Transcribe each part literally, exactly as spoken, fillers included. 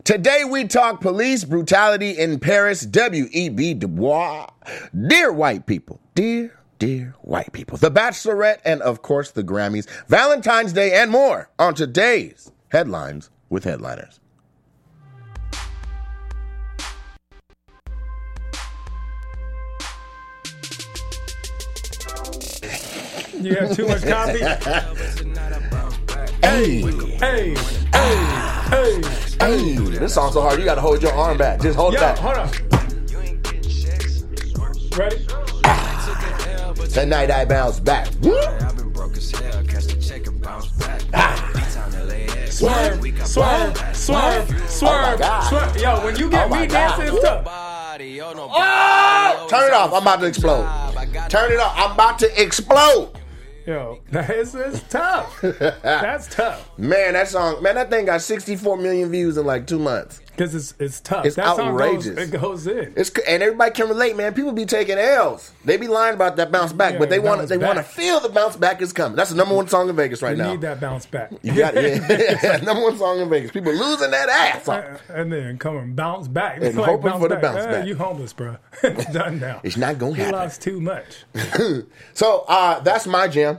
Today we talk police brutality in Paris, W E B Du Bois. Dear white people, dear, dear white people, The Bachelorette, and of course the Grammys, Valentine's Day, and more on today's Headlines with Headliners. You have too much coffee? Hey, Hey, hey, hey, hey, this song's so hard you gotta hold your arm back. Just hold Yo, it back. hold on. Ready? Tonight I bounce back. Swerve, swerve, swerve, swerve, swerve. Yo, when you get Oh my me God. dancing, it's tough. Oh! Turn it off. I'm about to explode. Turn it off. I'm about to explode. Yo, it's, it's tough. That's tough. Man, that song, man, that thing got sixty-four million views in like two months. Because it's it's tough. It's that outrageous. Song goes, it goes in. It's and everybody can relate, man. People be taking L's. They be lying about that bounce back, Yeah, but they want bounce they back. want to feel the bounce back is coming. That's the number one song in Vegas right You now. need that bounce back. You got it. Yeah. Number one song in Vegas. People losing that ass off. And then come and bounce back. And hoping for the bounce Eh, back. You homeless, bro. It's done now. It's not gonna You happen. lost too much. So uh, that's my jam.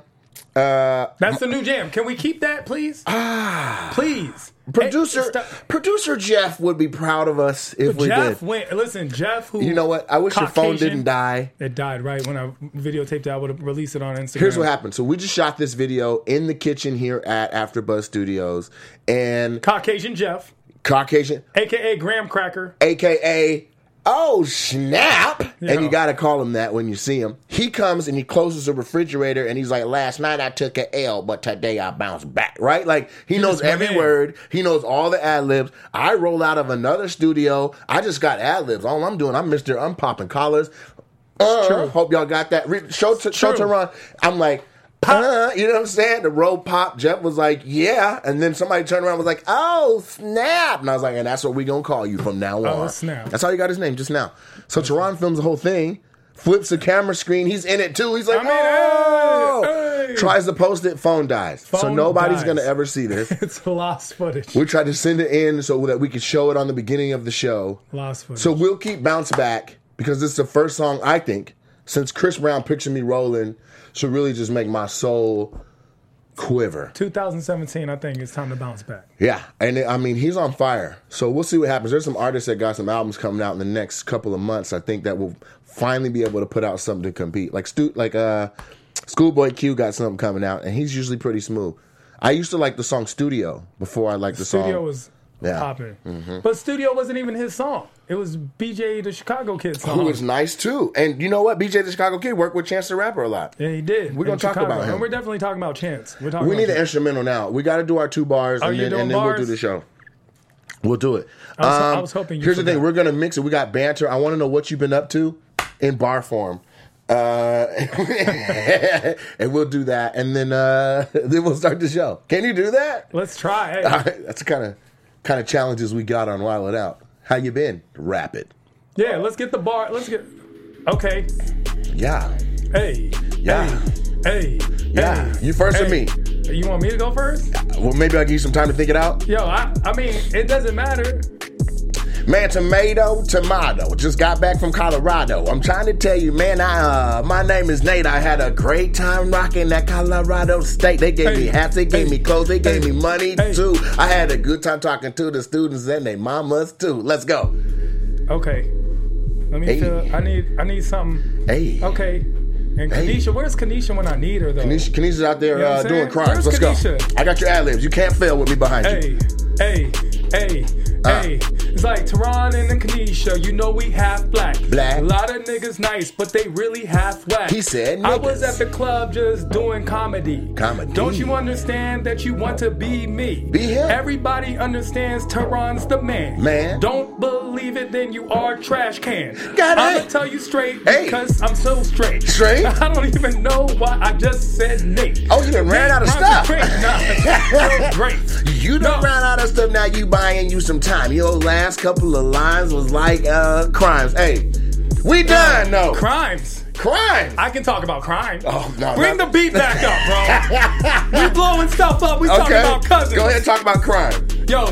Uh, That's the new jam. Can we keep that, please? Ah, please. producer Hey, stop. producer Jeff would be proud of us if we Jeff did. went. Listen, Jeff. Who? You know what? I wish your phone Caucasian. didn't die. It died right when I videotaped it. I would have released it on Instagram. Here's what happened. So we just shot this video in the kitchen here at AfterBuzz Studios, and Caucasian Jeff, Caucasian, A K A Graham Cracker. A K A oh snap, Yeah. and you got to call him that when you see him. He comes and he closes the refrigerator and he's like, "Last night I took a L, but today I bounced back." Right? Like he, knows just went every in. word. He knows all the ad libs. I roll out of another studio. I just got ad libs. All I'm doing, I'm Mister I'm popping collars. Uh, True. hope y'all got that. Re- show to show True. to run. I'm like. Uh, you know what I'm saying? The road pop. Jeff was like, yeah. And then somebody turned around and was like, oh, snap. And I was like, and that's what we going to call you from now on. Oh, snap. That's how you got his name just now. So Teron films the whole thing, flips the camera screen. He's in it too. He's like, I mean, oh. hey, hey. Tries to post it, phone dies. so Phone nobody's dies. going to ever see this. It's lost footage. We tried to send it in so that we could show it on the beginning of the show. Lost footage. So we'll keep Bounce Back because this is the first song, I think, since Chris Brown Picture Me Rolling should really just make my soul quiver. twenty seventeen, I think it's time to bounce back. Yeah, and I mean, he's on fire. So we'll see what happens. There's some artists that got some albums coming out in the next couple of months, I think, that will finally be able to put out something to compete. Like Stu, like uh, Schoolboy Q got something coming out, and he's usually pretty smooth. I used to like the song Studio before I liked the Studio song. was Yeah. popping. Mm-hmm. But Studio wasn't even his song. It was B J the Chicago Kid song. Who was nice too. And you know what? B J the Chicago Kid worked with Chance the Rapper a lot. Yeah, he did. We're gonna in talk Chicago. about him. And we're definitely talking about Chance. We're talking We about need an Chance. instrumental now. We got to do our two bars, Oh, and you then, doing and then we'll bars? do the show. We'll do it. I was- I Um, was hoping you Here's the thing. forgot. We're going to mix it. We got banter. I want to know what you've been up to in bar form. Uh, and we'll do that. And then uh, then we'll start the show. Can you do that? Let's try. Hey. All right. That's the kind of, kind of challenges we got on Wild It Out. How you been? Rapid. Yeah, let's get the bar. Let's get. Okay. Yeah. Hey. Yeah. Hey. Hey. Yeah. Hey. You first or Hey. me? You want me to go first? Well, maybe I'll give you some time to think it out. Yo, I, I mean, it doesn't matter. Man, tomato, tomato. Just got back from Colorado. I'm trying to tell you, man, I, uh, my name is Nate. I had a great time rocking that Colorado state. They gave Hey. me hats, they gave Hey. me clothes, they gave Hey. me money Hey. too. I had a good time talking to the students and their mamas too. Let's go. Okay. Let me Hey. feel. I need. I need something. Hey. Okay. And Hey. Kanisha, where's Kanisha when I need her though? Kanisha, Kanisha's out there You know what uh, I'm doing saying? crimes. Where's Let's go. Kanisha? I got your ad-libs. You can't fail with me behind you. Hey, hey, hey, Uh. hey. It's like Teron and the Kanisha, you know we half black. Black. A lot of niggas nice, but they really half whack. He said I was niggas. at the club just doing comedy. Comedy. Don't you understand that you want to be me? Be him. Everybody understands Teron's the man. Man. Don't believe it, then you are trash can. Got I'ma it. tell you straight Hey. because I'm so straight. Straight? I don't even know why I just said Nate. Oh, you done ran Nate out of runs stuff. Great. Nah, so great. You done No. ran out of stuff, now you buying you some time. Your last couple of lines was like uh crimes. Hey, we done, no. Crimes. Crimes. I can talk about crime. Oh, no, Bring no. the beat back up, bro. We blowing stuff up. We talking Okay. about cousins. Go ahead and talk about crime. Yo,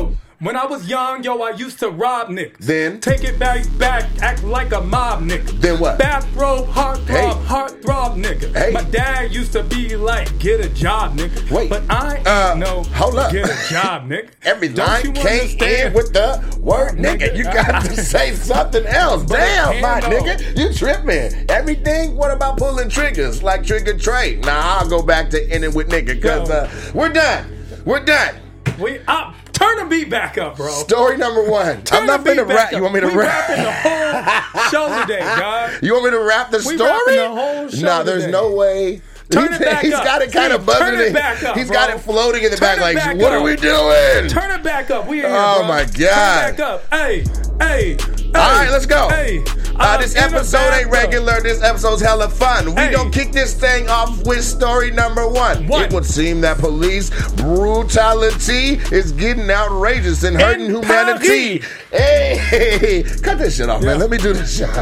When I was young, yo, I used to rob niggas. Then? Take it back, back, act like a mob nigga. Then what? Bathrobe, heartthrob, Hey. heartthrob nigga. Hey. My dad used to be like, get a job, nigga. Wait. But I ain't Uh, no hold up. get a job, nigga. Every Don't line you came understand? in with the word nigga. You got to say something else. But it Damn, can, my though. nigga. You tripping. Everything, what about pulling triggers? Like Trigger Trey. Nah, I'll go back to ending with nigga because Yo. uh, we're done. We're done. We up. Turn the beat back up, bro. Story number one. Turn I'm not the beat finna back rap. up. You want me to we rap? rapping the whole show today, God. You want me to rap the We story? rapping the whole show Nah, there's today. no way. Turn He's- it back He's up. got it kind Steve, of buzzing. turn it in- back up, He's bro. got it floating in the Turn back it like, back what up. are we doing? Turn it back up. We in here, Oh, bro. my Turn God. it back up. Hey, hey. All right, let's go. Hey. Uh, um, this in the episode ain't back up. regular. This episode's hella fun. We Hey. gonna kick this thing off with story number one. One. It would seem that police brutality is getting outrageous and hurting In humanity. Hey, cut this shit off, man. Yeah. Let me do this shit.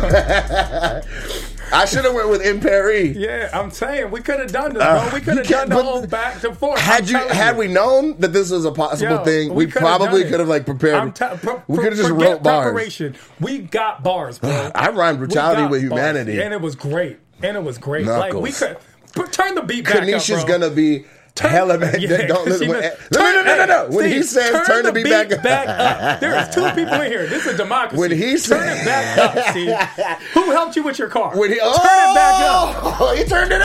I should have went with in Paris. Yeah, I'm saying we could have done this, Uh, bro. We could you have done can't- the but whole back to forth. Had I'm you telling had we known that this was a possible Yo, thing, we, coulda probably done it. could have like prepared. I'm t- pro- we could have just forget wrote bars. preparation. We got bars, bro. I rhymed We brutality got with bars. humanity. and it was great. And it was great. Like we Knuckles. could put, turn the beat back Kanisha's up, bro. gonna be Turn- hella man. Yeah, Don't listen. she When, knows- no, no, no, no, no, no. Hey, When he Steve, says turn, the beat, back, up. up. There's two people in here. This is a democracy. When he turn said- it back up, Steve. Who helped you with your car? When he, oh, turn it back up. He turned it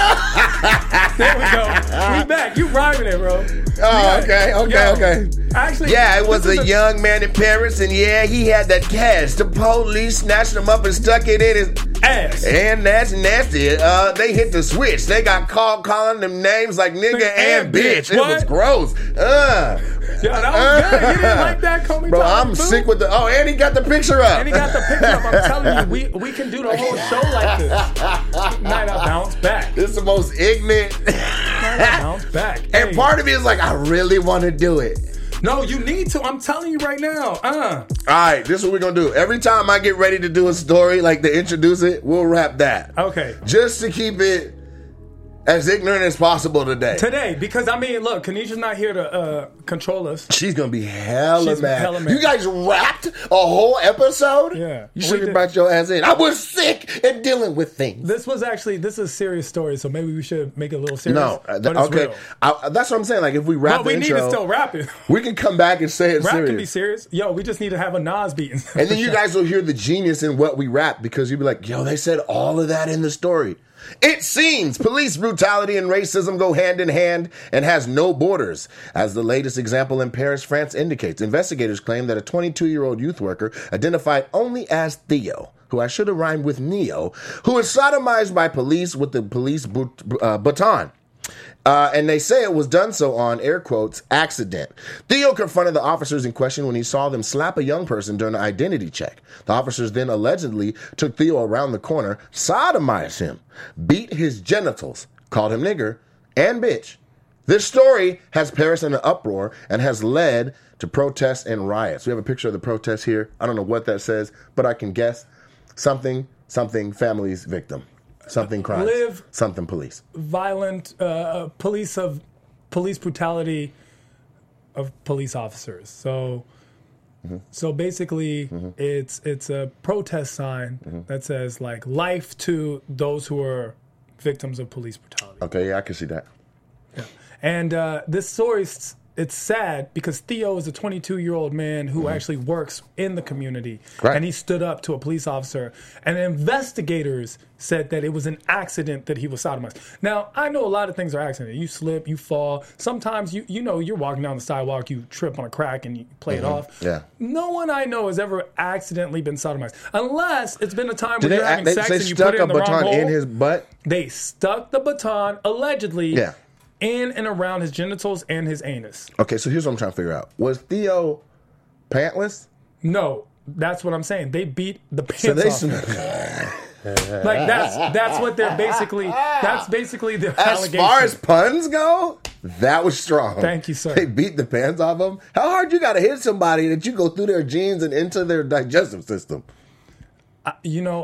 up. There we go. We back. You rhyming it, bro. Oh, okay, okay, Yo, okay. Actually, Yeah, it was this a is young man in Paris, and yeah, he had that cash. The police snatched him up and stuck it in his ass. And that's nasty. Uh, they hit the switch. They got called calling them names like nigga and, And bitch. bitch. It was What? gross. Uh. Yo, that was good. You didn't like that, Comey? Bro, Tom, I'm fool? sick with the. Oh, and he got the picture up. And he got the picture up. I'm telling you, we we can do the whole show like this. Night I bounce back. This is the most ignorant. Night I bounce back. And Hey. part of me is like, I really want to do it. No, you need to. I'm telling you right now. Uh. All right, this is what we're going to do. Every time I get ready to do a story, like to introduce it, we'll rap that. Okay. Just to keep it as ignorant as possible today. Today, because I mean, look, Kanisha's not here to uh, control us. She's going to be hella She's mad. hella mad. You guys rapped a whole episode? Yeah. You We should have did. brought your ass in. I was sick and dealing with things. This was actually this is a serious story, so maybe we should make it a little serious. No, uh, but th- it's okay. real. I, that's what I'm saying. Like, if we rap But the we need intro, to still rap it. we can come back and say it Rap serious. can be serious. Yo, we just need to have a Nas beat. And then you guys will hear the genius in what we rap because you'll be like, yo, they said all of that in the story. It seems police brutality and racism go hand in hand and has no borders. As the latest example in Paris, France indicates, investigators claim that a twenty-two-year-old youth worker identified only as Theo, who I should have rhymed with Neo, who was sodomized by police with the police boot, uh, baton. Uh, and they say it was done so on, air quotes, accident. Theo confronted the officers in question when he saw them slap a young person during an identity check. The officers then allegedly took Theo around the corner, sodomized him, beat his genitals, called him nigger and bitch. This story has Paris in an uproar and has led to protests and riots. We have a picture of the protest here. I don't know what that says, but I can guess something, something, family's victim. Something crimes, Live- something police. Violent uh, police of police brutality of police officers. So, Mm-hmm. so basically, Mm-hmm. it's it's a protest sign Mm-hmm. that says like life to those who are victims of police brutality. Okay, yeah, I can see that. And uh, this story, it's sad because Theo is a twenty-two-year-old man who Mm-hmm. actually works in the community. Right. And he stood up to a police officer. And investigators said that it was an accident that he was sodomized. Now, I know a lot of things are accidents. You slip, you fall. Sometimes, you you know, you're walking down the sidewalk, you trip on a crack and you play it off. Yeah. No one I know has ever accidentally been sodomized. Unless it's been a time Did where they, you're having they, sex they and you stuck put it a in the wrong baton hole. in his butt? They stuck the baton, allegedly, Yeah. in and around his genitals and his anus. Okay, so here's what I'm trying to figure out. Was Theo pantless? No, that's what I'm saying. They beat the pants So they off him. Like that's that's what they're basically. That's basically the As allegation. far as puns go, that was strong. Thank you, sir. They beat the pants off him. How hard you got to hit somebody that you go through their genes and into their digestive system? you know,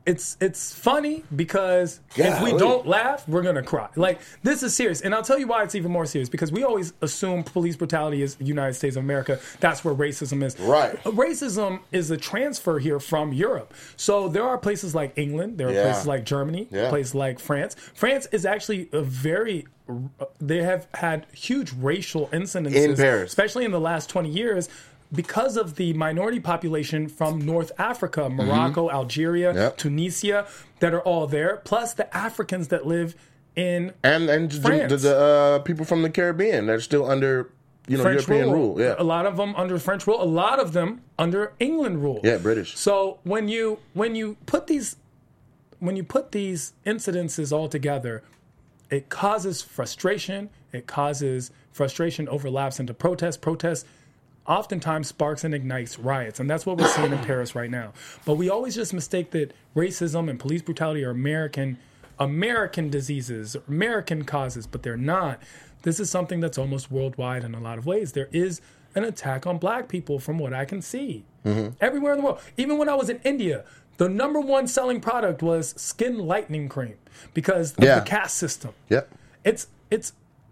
it's it's funny because if we Golly. don't laugh, we're gonna cry. Like, this is serious, and I'll tell you why it's even more serious. Because we always assume police brutality is the United States of America. That's where racism is. Right. Racism is a transfer here from Europe. So there are places like England, there are Yeah. places like Germany, Yeah. places like France. France is actually a very they have had huge racial incidences In Paris. especially in the last twenty years. Because of the minority population from North Africa, Morocco, Algeria, Yep. Tunisia, that are all there, plus the Africans that live in And and the, France. the, the uh, people from the Caribbean that are still under you know French European rule. rule. Yeah. A lot of them under French rule, a lot of them under England rule. Yeah, British. So when you when you put these when you put these incidences all together, it causes frustration. It causes frustration overlaps into protest. Protest oftentimes sparks and ignites riots, and that's what we're seeing in Paris right now. But we always just mistake that racism and police brutality are American American diseases, American causes, but they're not. This is something that's almost worldwide in a lot of ways. There is an attack on black people from what I can see. Mm-hmm. Everywhere in the world. Even when I was in India, the number one selling product was skin lightening cream because of Yeah. the caste system. Yep. It's it's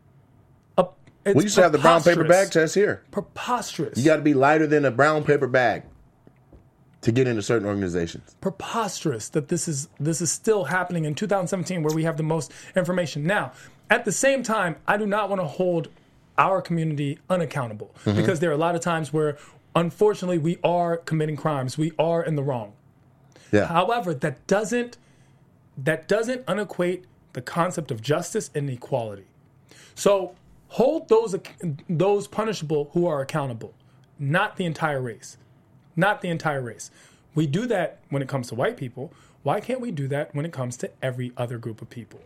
a it's We used to have the brown paper preposterous. bag test here. Preposterous. You got to be lighter than a brown paper bag to get into certain organizations. Preposterous that this is this is still happening in two thousand seventeen, where we have the most information. Now, at the same time, I do not want to hold our community unaccountable Mm-hmm. because there are a lot of times where, unfortunately, we are committing crimes. We are in the wrong. Yeah. However, that doesn't that doesn't unequate the concept of justice and equality. So hold those those punishable who are accountable, not the entire race, not the entire race. We do that when it comes to white people. Why can't we do that when it comes to every other group of people?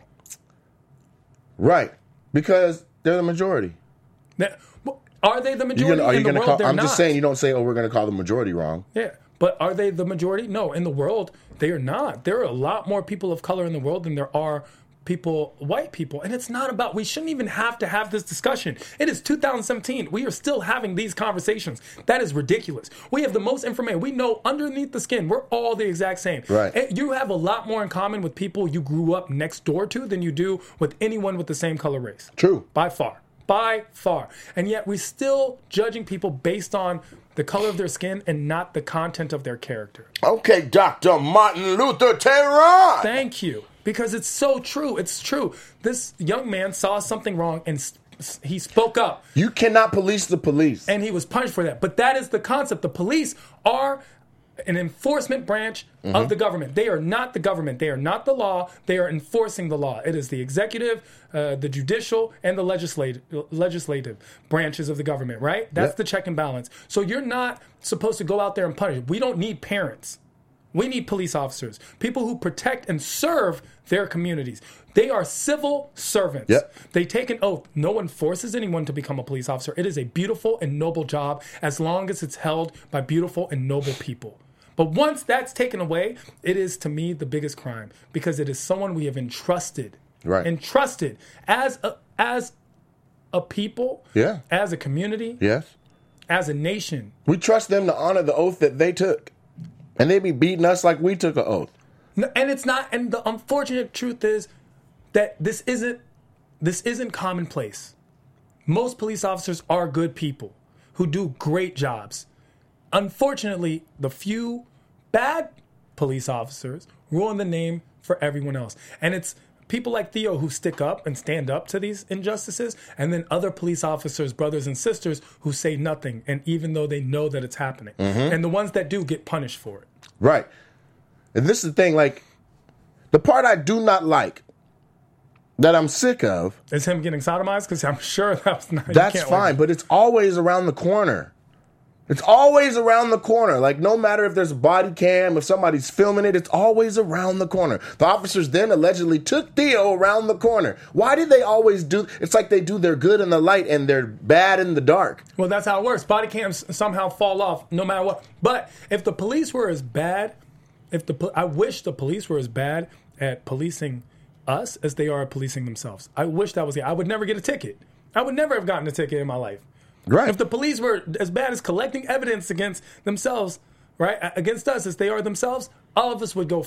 Right. Because they're the majority. Now, are they the You're majority gonna, are you in the gonna world? call, They're I'm not. just saying you don't say, oh, we're going to call the majority wrong. Yeah, but are they the majority? No, in the world, they are not. There are a lot more people of color in the world than there are people, white people. And it's not about, we shouldn't even have to have this discussion. It is two thousand seventeen. We are still having these conversations. That is ridiculous. We have the most information. We know underneath the skin, we're all the exact same. Right. And you have a lot more in common with people you grew up next door to than you do with anyone with the same color race. True. By far. By far. And yet we're still judging people based on the color of their skin and not the content of their character. Okay, Doctor Martin Luther Tehran. Thank you. Because it's so true. It's true. This young man saw something wrong and s- s- he spoke up You cannot police the police. and he was punished for that. But that is the concept. The police are an enforcement branch Mm-hmm. of the government. They are not the government. They are not the law. They are enforcing the law. It is the executive, uh, the judicial, and the legislative legislative branches of the government, right? That's Yep. the check and balance. So you're not supposed to go out there and punish. We don't need parents. We need police officers, people who protect and serve their communities. They are civil servants. Yep. They take an oath. No one forces anyone to become a police officer. It is a beautiful and noble job as long as it's held by beautiful and noble people. But once that's taken away, it is to me the biggest crime because it is someone we have entrusted, Right. entrusted as a, as a people, Yeah. as a community, Yes. as a nation. We trust them to honor the oath that they took. And they be beating us like we took an oath. No, and it's not. And the unfortunate truth is that this isn't this isn't commonplace. Most police officers are good people who do great jobs. Unfortunately, the few bad police officers ruin the name for everyone else. And it's people like Theo who stick up and stand up to these injustices, and then other police officers, brothers and sisters, who say nothing, and even though they know that it's happening. And the ones that do get punished for it. Right. And this is the thing, like, the part I do not like, that I'm sick of, Is him getting sodomized? Because I'm sure that was not. you that's can't fine, but it's always around the corner. It's always around the corner. Like, no matter if there's a body cam, if somebody's filming it, it's always around the corner. The officers then allegedly took Theo around the corner. Why did they always do? It's like they do their good in the light and they're bad in the dark. Well, that's how it works. Body cams somehow fall off no matter what. But if the police were as bad, if the po- I wish the police were as bad at policing us as they are at policing themselves. I wish that was it. I would never get a ticket. I would never have gotten a ticket in my life. Right. If the police were as bad as collecting evidence against themselves, right, against us as they are themselves, all of us would go free.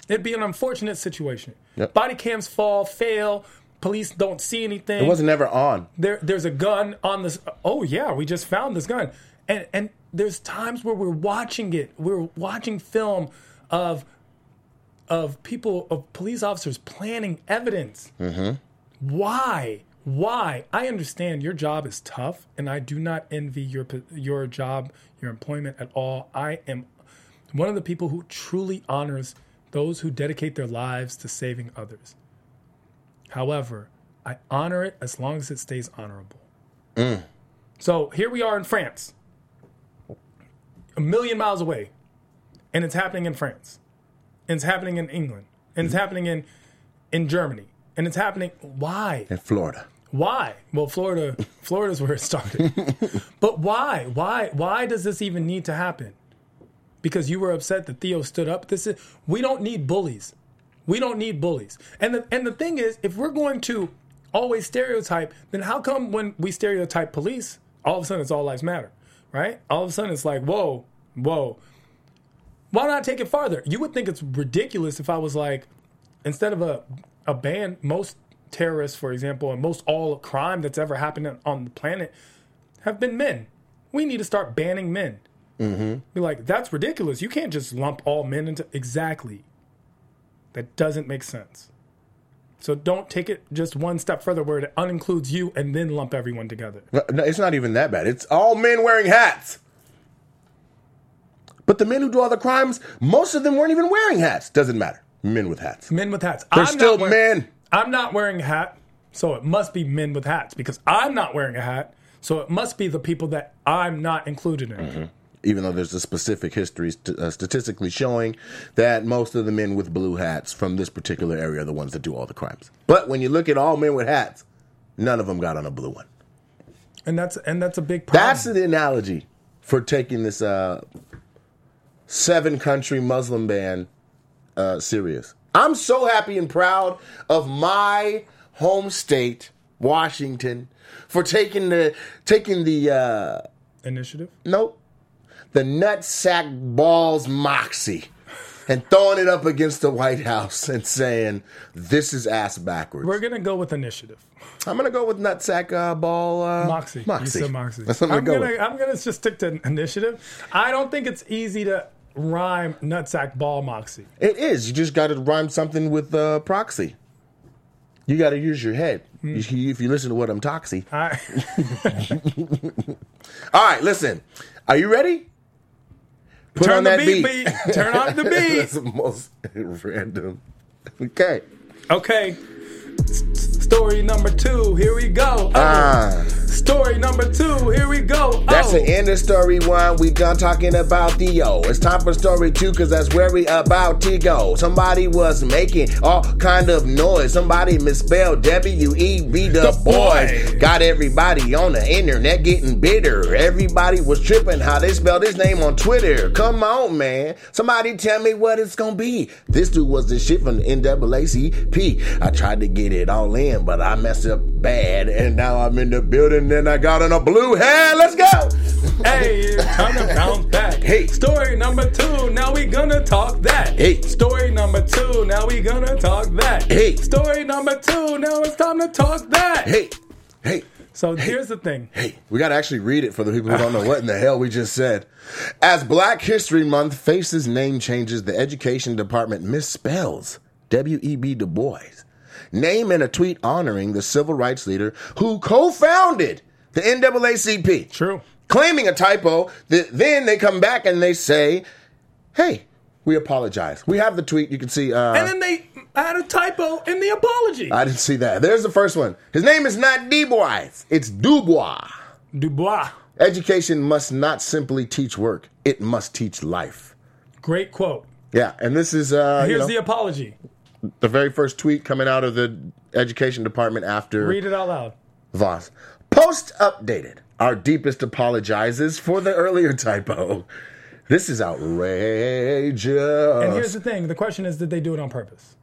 It'd be an unfortunate situation. Yep. Body cams fall, fail. Police don't see anything. It wasn't never on. There, there's a gun on this. Oh yeah, we just found this gun, and and there's times where we're watching it. We're watching film of of people, of police officers planting evidence. Mm-hmm. Why? Why? I understand your job is tough, and I do not envy your your job, your employment at all. I am one of the people who truly honors those who dedicate their lives to saving others. However, I honor it as long as it stays honorable. Mm. So here we are in France, a million miles away, and it's happening in France, and it's happening in England, and it's happening in in Germany, and it's happening. Why? In Florida. Why? Well, Florida, Florida's where it started. But why? Why? Why does this even need to happen? Because you were upset that Theo stood up. This is we don't need bullies. We don't need bullies. And the and the thing is, if we're going to always stereotype, then how come when we stereotype police, all of a sudden it's all lives matter, right? All of a sudden it's like, whoa, whoa. Why not take it farther? You would think it's ridiculous if I was like, instead of a a ban, most terrorists, for example, and most all crime that's ever happened on the planet have been men. We need to start banning men. Mm-hmm. Be like, that's ridiculous. You can't just lump all men into exactly. That doesn't make sense. So don't take it just one step further where it unincludes you and then lump everyone together. No, it's not even that bad. It's all men wearing hats. But the men who do all the crimes, most of them weren't even wearing hats. Doesn't matter. Men with hats. Men with hats. They're I'm still not wearing, men. I'm not wearing a hat, so it must be men with hats because I'm not wearing a hat, so it must be the people that I'm not included in. Mm-hmm. Even though there's a specific history st- uh, statistically showing that most of the men with blue hats from this particular area are the ones that do all the crimes. But when you look at all men with hats, none of them got on a blue one. And that's and that's a big problem. That's the analogy for taking this uh, seven-country Muslim ban uh, serious. I'm so happy and proud of my home state, Washington, for taking the taking the uh, initiative. Nope. The nutsack balls moxie and throwing it up against the White House and saying, this is ass backwards. We're going to go with initiative. I'm going to go with nutsack uh, ball uh, moxie. moxie. You said moxie. That's what I'm I'm going to go go with. I'm going to just stick to initiative. I don't think it's easy to rhyme nutsack ball moxie. It is. You just got to rhyme something with uh, proxy. You got to use your head. Mm. You, if you listen to what I'm toxy. All right. All right, listen. Are you ready? Put Turn on the that beat, beat. beat. Turn on the beat. That's the most random. Okay. Okay. S- story number two. Here we go. Oh. Ah. Story number two. Here we go. That's oh. the end of story one. We done talking about Theo. It's time for story two, because that's where we about to go. Somebody was making all kind of noise. Somebody misspelled W E B the, the boys. Boy. Got everybody on the internet getting bitter. Everybody was tripping how they spelled his name on Twitter. Come on, man. Somebody tell me what it's gonna be. This dude was the shit from the N double A C P. I tried to get it all in, but I messed up bad. And now I'm in the building and I got on a blue hat. Let's go. Hey, time to bounce back. Hey. Story number two. Now we gonna talk that. Hey. Story number two. Now we gonna talk that. Hey. Story number two. Now it's time to talk that. Hey. Hey. So hey. here's the thing. Hey, we got to actually read it for the people who don't know what in the hell we just said. As Black History Month faces name changes, the Education Department misspells W E B Du Bois name in a tweet honoring the civil rights leader who co-founded the N double A C P. True. Claiming a typo, th- then they come back and they say, hey, we apologize. We have the tweet. You can see. Uh, and then they had a typo in the apology. I didn't see that. There's the first one. His name is not Dubois. It's Dubois. Dubois. Education must not simply teach work. It must teach life. Great quote. Yeah, and this is... Uh, Here's you know, the apology. The very first tweet coming out of the Education Department after... Read it out loud. Voss. Post updated. Our deepest apologizes for the earlier typo. This is outrageous. And here's the thing. The question is, did they do it on purpose?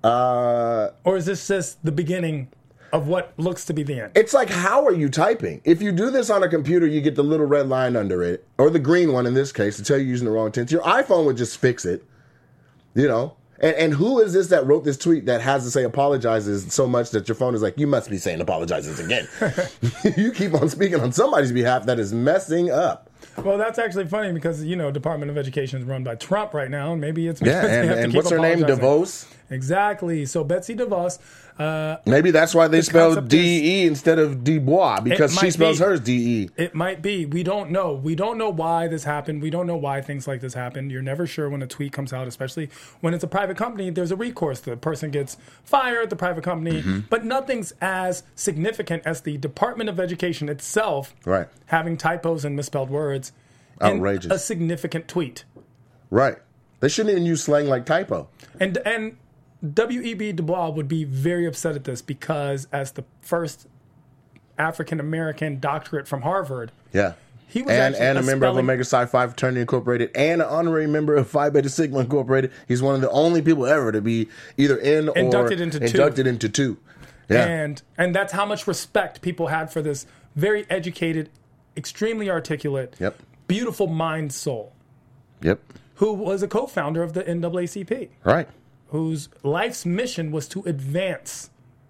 Uh, or is this just the beginning of what looks to be the end? It's like, how are you typing? If you do this on a computer, you get the little red line under it, or the green one in this case, to tell you using the wrong tense. Your iPhone would just fix it, you know? And, and who is this that wrote this tweet that has to say apologizes so much that your phone is like, you must be saying apologizes again. You keep on speaking on somebody's behalf that is messing up. Well, that's actually funny because, you know, Department of Education is run by Trump right now. And maybe it's yeah, and, and what's her name? DeVos? Exactly. So Betsy DeVos. Uh, maybe that's why they the spelled D E is, instead of Dubois, because she spells be, hers D E. It might be. We don't know. We don't know why this happened. We don't know why things like this happen. You're never sure when a tweet comes out, especially when it's a private company. There's a recourse. The person gets fired, the private company. Mm-hmm. But nothing's as significant as the Department of Education itself right. having typos and misspelled words. Outrageous. A significant tweet. Right. They shouldn't even use slang like typo. And and W E B Du Bois would be very upset at this because as the first African-American doctorate from Harvard, yeah, he was and, actually and a, a member spelling, of Omega Psi Phi Fraternity Incorporated and an honorary member of Phi Beta Sigma Incorporated. He's one of the only people ever to be either in or inducted into inducted two. into two. Yeah. And and that's how much respect people had for this very educated, extremely articulate, yep. beautiful mind soul. Yep. Who was a co-founder of the N double A C P. Right. Whose life's mission was to advance.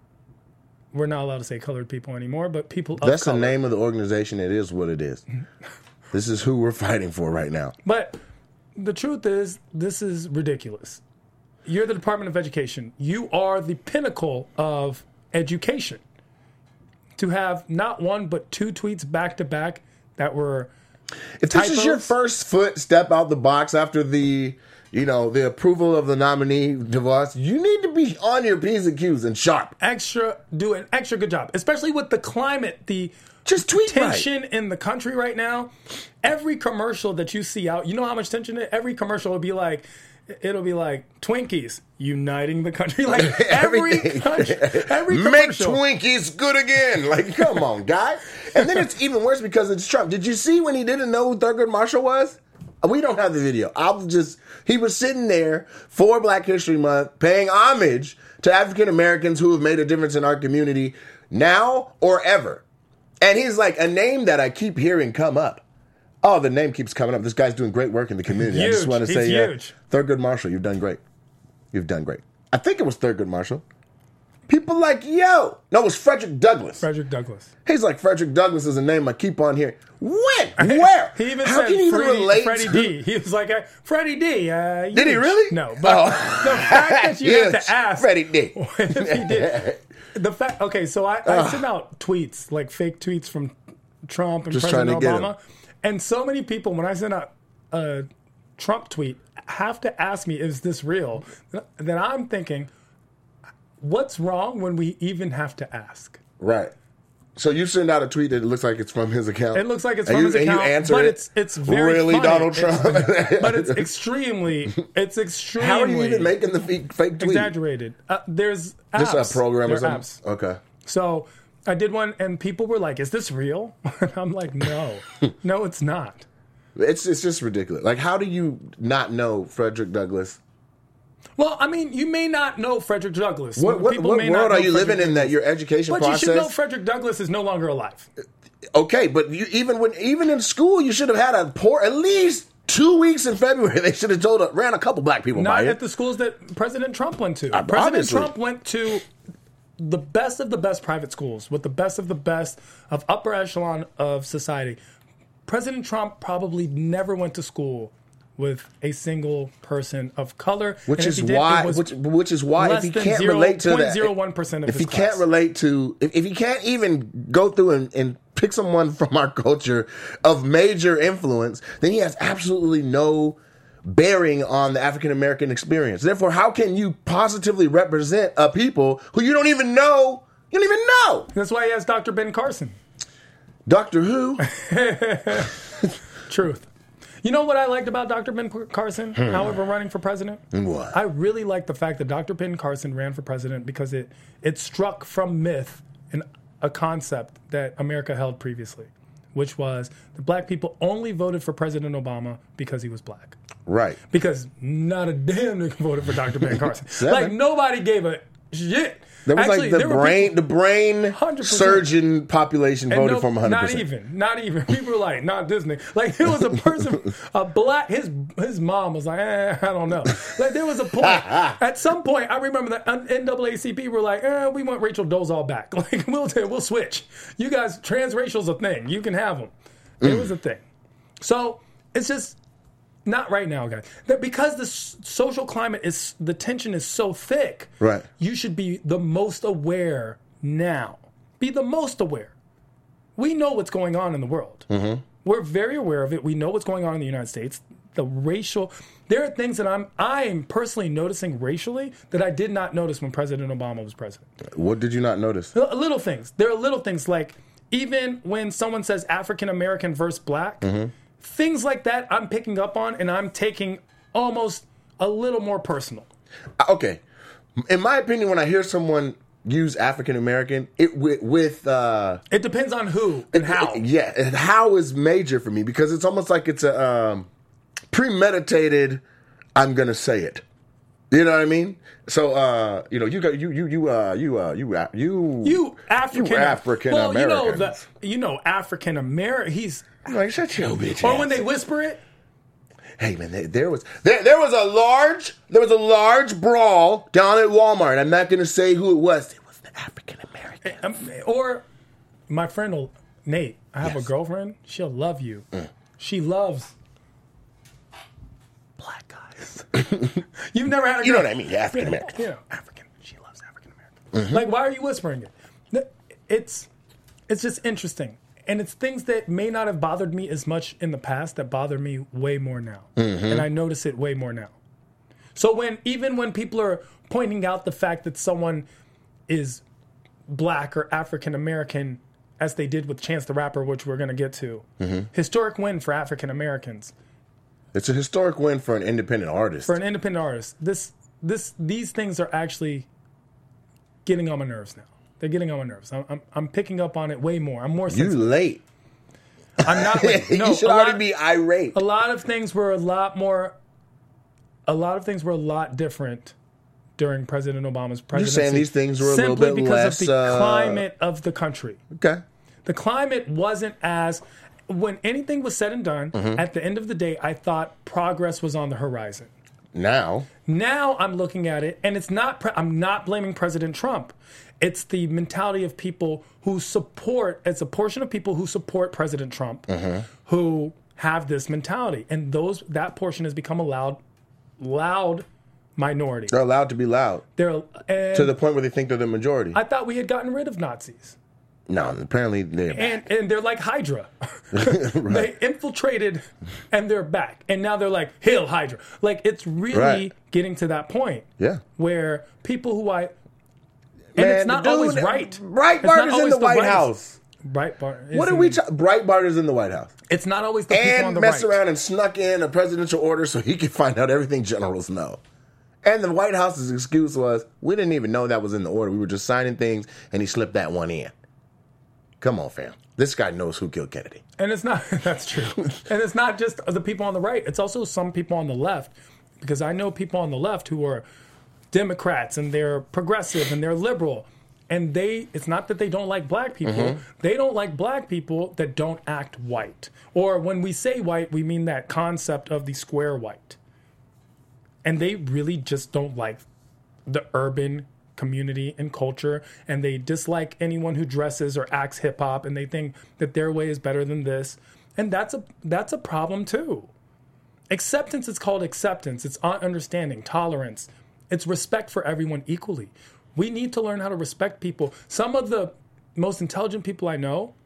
We're not allowed to say colored people anymore, but people of That's color. the name of the organization. It is what it is. This is who we're fighting for right now. But the truth is, this is ridiculous. You're the Department of Education. You are the pinnacle of education. To have not one but two tweets back to back that were If typos, this is your first foot step out the box after the, you know, the approval of the nominee, DeVos, you need to be on your P's and Q's and sharp. Extra, do an extra good job, especially with the climate, the just tweet tension right. in the country right now. Every commercial that you see out, you know how much tension it is? Every commercial will be like, it'll be like Twinkies uniting the country. Like every country, every commercial. Make Twinkies good again. Like, come on, guy. And then it's even worse because it's Trump. Did you see when he didn't know who Thurgood Marshall was? We don't have the video. I'll just, he was sitting there for Black History Month paying homage to African Americans who have made a difference in our community now or ever. And he's like, a name that I keep hearing come up. Oh, the name keeps coming up. This guy's doing great work in the community. Huge. I just want to He's say, yeah, huge. Thurgood Marshall, you've done great. You've done great. I think it was Thurgood Marshall. People like, yo. No, it was Frederick Douglass. Frederick Douglass. He's like, Frederick Douglass is a name I keep on hearing. When? Where? He even How said can you even Freddie, relate Freddie to... D. He was like, uh, Freddie D. Uh, did he really? No. But oh. the fact that you yeah, had to ask. Freddie D. If he did. The fact, okay, so I, I send out tweets, like fake tweets from Trump and Just President trying to Obama. And so many people, when I send out a Trump tweet, have to ask me, is this real? Then I'm thinking, what's wrong when we even have to ask? Right. So you send out a tweet that it looks like it's from his account. It looks like it's and from you, his account, and you answer but it, it's it's very really funny. Donald Trump. It's, but it's extremely, it's extremely. How are you even making the fake, fake tweet? Exaggerated. Uh, there's apps. Just a program there or something. Apps. Okay. So I did one, and people were like, "Is this real?" And I'm like, "No, no, it's not." It's it's just ridiculous. Like, how do you not know Frederick Douglass? Well, I mean, you may not know Frederick Douglass. What, what, what world are you Frederick living in Douglass. that your education but process? But you should know Frederick Douglass is no longer alive. Okay, but you, even when even in school, you should have had a poor at least two weeks in February. They should have told uh, ran a couple black people Not by it. at the schools that President Trump went to. Uh, President obviously. Trump went to the best of the best private schools with the best of the best of upper echelon of society. President Trump probably never went to school with a single person of color, which and is if he did, why, it was which, which is why, if he less than can't zero relate to point that, zero one percent of if his he can't class. relate to, if, if he can't even go through and, and pick someone from our culture of major influence, then he has absolutely no bearing on the African American experience. Therefore, how can you positively represent a people who you don't even know? You don't even know. That's why he has Doctor Ben Carson. Doctor Who? Truth. You know what I liked about Doctor Ben Carson, hmm. however, running for president? What? I really liked the fact that Doctor Ben Carson ran for president because it, it struck from myth an, a concept that America held previously, which was that black people only voted for President Obama because he was black. Right. Because not a damn nigga voted for Doctor Ben Carson. Seven. Like, nobody gave a shit. There was Actually, like the there were brain, people- the brain one hundred percent. surgeon population And voted no, for him one hundred not percent. even, not even. People were like, not Disney. Like there was a person, a black. His his mom was like, eh, I don't know. Like there was a point. At some point, I remember that N double A C P were like, eh, we want Rachel Dolezal back. Like we'll we'll switch. You guys, transracial's a thing. You can have them. It Mm. was a thing. So it's just. Not right now, guys. That because the s- social climate is, the tension is so thick, Right. you should be the most aware now. Be the most aware. We know what's going on in the world. Mm-hmm. We're very aware of it. We know what's going on in the United States. The racial, there are things that I'm, I am personally noticing racially that I did not notice when President Obama was president. What did you not notice? L- Little things. There are little things like even when someone says African American versus black, Mm-hmm. things like that I'm picking up on and I'm taking almost a little more personal. Uh, Okay. In my opinion, when I hear someone use African American, it with, with uh, It depends on who and how. it- yeah, and how is major for me because it's almost like it's a um, premeditated. I'm gonna say it. You know what I mean? So uh, you know, you got you you you uh you uh you uh, you You African, you African well, you know Americans. the you know African American. He's Like shut your bitch. or ass. when they whisper it. Hey man, there, there was there, there was a large there was a large brawl down at Walmart. I'm not gonna say who it was. It was the African American. Um, or my friend will, Nate, I have Yes. a girlfriend. She'll love you. She loves black guys. You've never had a girl. You know what I mean? African American. You know, African. She loves African American. Like, why are you whispering it? It's it's just interesting. And it's things that may not have bothered me as much in the past that bother me way more now. And I notice it way more now. So when even when people are pointing out the fact that someone is black or African American, as they did with Chance the Rapper, which we're going to get to, historic win for African Americans. It's a historic win for an independent artist. For an independent artist, this this these things are actually getting on my nerves now. They're getting on my nerves. I'm I'm, I'm picking up on it way more. I'm more you sensitive. late. I'm not late. No, you should a already lot- be irate. A lot of things were a lot more. A lot of things were a lot different during President Obama's presidency. saying these things were a little simply bit because less, of the uh, climate of the country. Okay. The climate wasn't as. When anything was said and done, Mm-hmm. at the end of the day, I thought progress was on the horizon. Now, Now I'm looking at it, and it's not. Pre- I'm not blaming President Trump. It's the mentality of people who support. It's a portion of people who support President Trump who have this mentality, and those that portion has become a loud, loud minority. they're allowed to be loud They're and to the point where they think they're the majority. I thought we had gotten rid of Nazis, no, apparently they're and and they're like Hydra. They infiltrated, and they're back, and now they're like Hail Hydra. Like it's really Right. getting to that point. yeah. Where people who I and Man, it's not the dude- always right. Breitbart It's not is in always the White right. House. Breitbart. is What are in we? the- Ta- Breitbart is in the White House It's not always the people on and the messed right. around and snuck in a presidential order so he could find out everything generals know. And the White House's excuse was, we didn't even know that was in the order. We were just signing things, and he slipped that one in. Come on, fam. This guy knows who killed Kennedy. And it's not. That's true. And it's not just the people on the right. It's also some people on the left, because I know people on the left who are Democrats and they're progressive and they're liberal. And they, it's not that they don't like black people. Mm-hmm. They don't like black people that don't act white. Or when we say white, we mean that concept of the square white. And they really just don't like the urban community and culture. And they dislike anyone who dresses or acts hip hop. And they think that their way is better than this. And that's a that's a problem too. Acceptance is called acceptance. It's understanding, tolerance. It's respect for everyone equally. We need to learn how to respect people. Some of the most intelligent people I know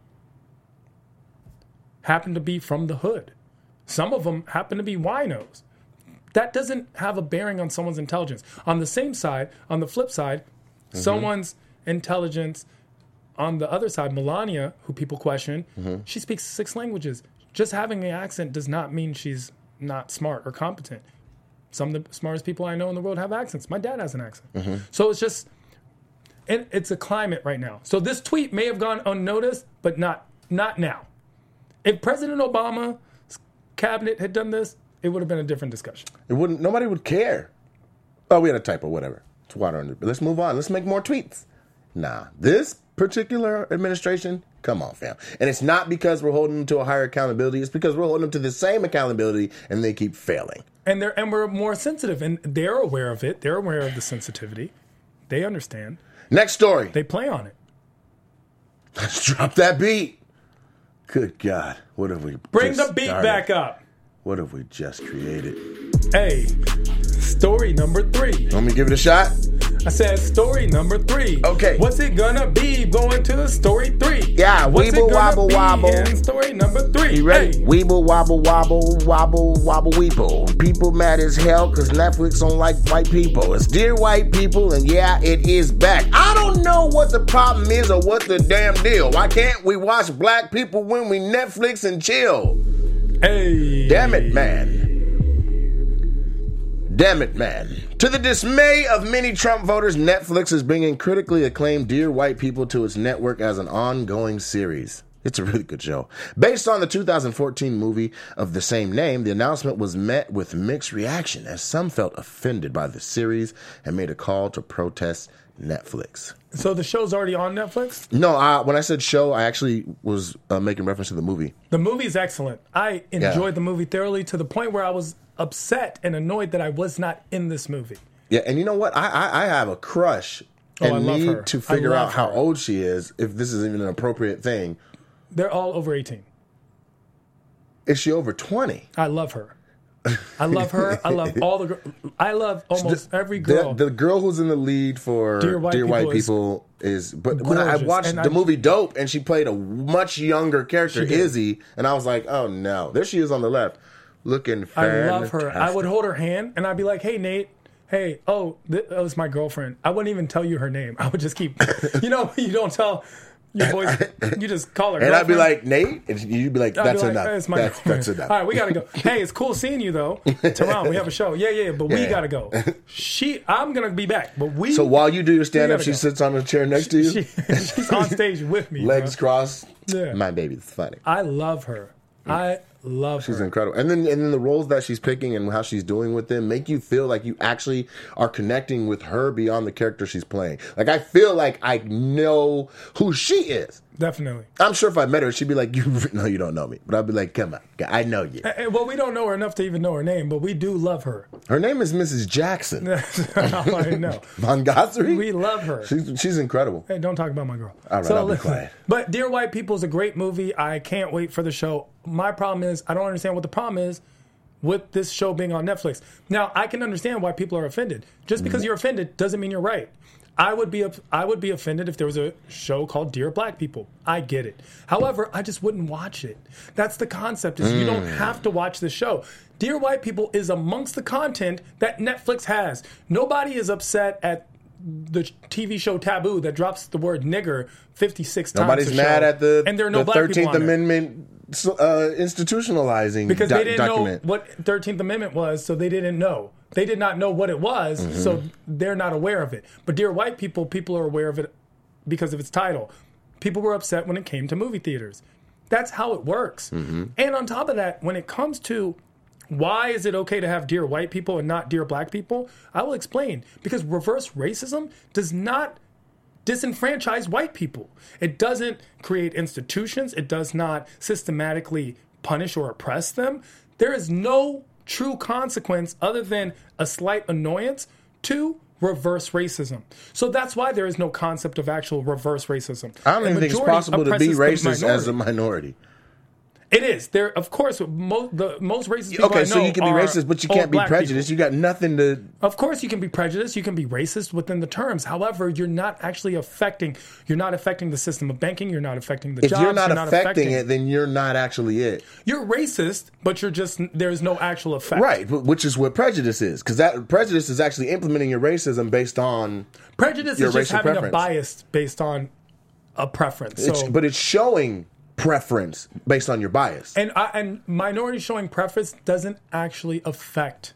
happen to be from the hood. Some of them happen to be winos. That doesn't have a bearing on someone's intelligence. On the same side, on the flip side, mm-hmm. someone's intelligence, on the other side, Melania, who people question, mm-hmm. she speaks six languages. Just having an accent does not mean she's not smart or competent. Some of the smartest people I know in the world have accents. My dad has an accent. Mm-hmm. So it's just, it, it's a climate right now. So this tweet may have gone unnoticed, but not not now. If President Obama's cabinet had done this, it would have been a different discussion. It wouldn't. Nobody would care. Oh, we had a typo. Whatever. It's water under. Let's move on. Let's make more tweets. Nah, this particular administration, come on, fam. And it's not because we're holding them to a higher accountability. It's because we're holding them to the same accountability, and they keep failing. And they're and we're more sensitive, and they're aware of it. They're aware of the sensitivity. They understand. Next story. They play on it. Let's drop that beat. Good God, what have we? Bring just the beat started? back up. What have we just created? Hey, story number three. Want me to give it a shot? I said story number three. Okay. What's it gonna be? Going to story three. Yeah, What's weeble it gonna wobble be wobble. in story number three. You ready? Hey. Weeble wobble wobble wobble wobble weeble. People mad as hell because Netflix don't like white people. It's Dear White People, and yeah, it is back. I don't know what the problem is or what the damn deal. Why can't we watch black people when we Netflix and chill? Hey. Damn it, man. Damn it, man. To the dismay of many Trump voters, Netflix is bringing critically acclaimed Dear White People to its network as an ongoing series. It's a really good show. Based on the two thousand fourteen movie of the same name, the announcement was met with mixed reaction as some felt offended by the series and made a call to protest Netflix. So the show's already on Netflix? No, uh, when I said show, I actually was uh, making reference to the movie. The movie's excellent. I enjoyed Yeah. the movie thoroughly to the point where I was upset and annoyed that I was not in this movie. Yeah, and you know what? I I, I have a crush and Oh, I love need her. to I figure love out how her. old she is, if this is even an appropriate thing. They're all over eighteen. Is she over twenty? I love her. I love her. I love all the girls. I love almost every The, girl. the girl who's in the lead for Dear White People is People is, but when I gorgeous. watched And the I- movie Dope and she played a much younger character, She did. Izzy, and I was like, oh no. There she is on the left, looking I fantastic. love her. I would hold her hand and I'd be like, hey, Nate. Hey, oh, th- that was my girlfriend. I wouldn't even tell you her name. I would just keep, you know, you don't tell your boys, you just call her And I'd be girlfriend. like, Nate? And you'd be like, I'd be that's like, enough. "Hey, it's my That's, girlfriend." that's enough. All right, we gotta go. Hey, it's cool seeing you though. Teron, we have a show. Yeah, yeah, but we Yeah. gotta go. She, I'm gonna be back, but we. So while you do your stand up, gotta she go. sits on a chair next to you, she, she's on stage with me. legs bro. crossed. Yeah. My baby's funny. I love her. I love She's her. incredible. And then and then the roles that she's picking and how she's doing with them make you feel like you actually are connecting with her beyond the character she's playing. Like I feel like I know who she is. Definitely. I'm sure if I met her, she'd be like, "You no, you don't know me." But I'd be like, "Come on, I know you." Eh, Well, we don't know her enough to even know her name, but we do love her. Her name is Missus Jackson. That's all I know. Mongassery? We love her. She's she's incredible. Hey, don't talk about my girl. All right, I'll be listen, quiet. But Dear White People is a great movie. I can't wait for the show. My problem is I don't understand what the problem is with this show being on Netflix. Now, I can understand why people are offended. Just because you're offended doesn't mean you're right. I would be I would be offended if there was a show called Dear Black People. I get it. However, I just wouldn't watch it. That's the concept. Is you don't have to watch the show. Dear White People is amongst the content that Netflix has. Nobody is upset at the T V show Taboo that drops the word nigger fifty-six times. Nobody's a mad show, at the and there are no the black people thirteenth on it. Amendment uh, institutionalizing Because doc- they didn't document. know what thirteenth Amendment was, so they didn't know. They did not know what it was, Mm-hmm. so they're not aware of it. But Dear White People, people are aware of it because of its title. People were upset when it came to movie theaters. That's how it works. Mm-hmm. And on top of that, when it comes to why is it okay to have Dear White People and not Dear Black People, I will explain. Because reverse racism does not disenfranchise white people. It doesn't create institutions. It does not systematically punish or oppress them. There is no true consequence other than a slight annoyance to reverse racism. So that's why there is no concept of actual reverse racism. I don't The even think it's majority possible to be oppresses the racist as a minority. minority. It is. There, of course, most the most racist people Okay, I so know you can be are racist, but you old can't be black prejudiced. people. You got nothing to. Of course, you can be prejudiced. You can be racist within the terms. However, you're not actually affecting. You're not affecting the system of banking. You're not affecting the If jobs. you're not affecting it, then you're not actually it. You're racist, but you're just there's no actual effect. Right, but- which is what prejudice is, because that prejudice is actually implementing your racism based on. Prejudice Your is just racial having preference. a bias based on a preference. So, It's, but it's showing preference based on your bias. and I, and minority showing preference doesn't actually affect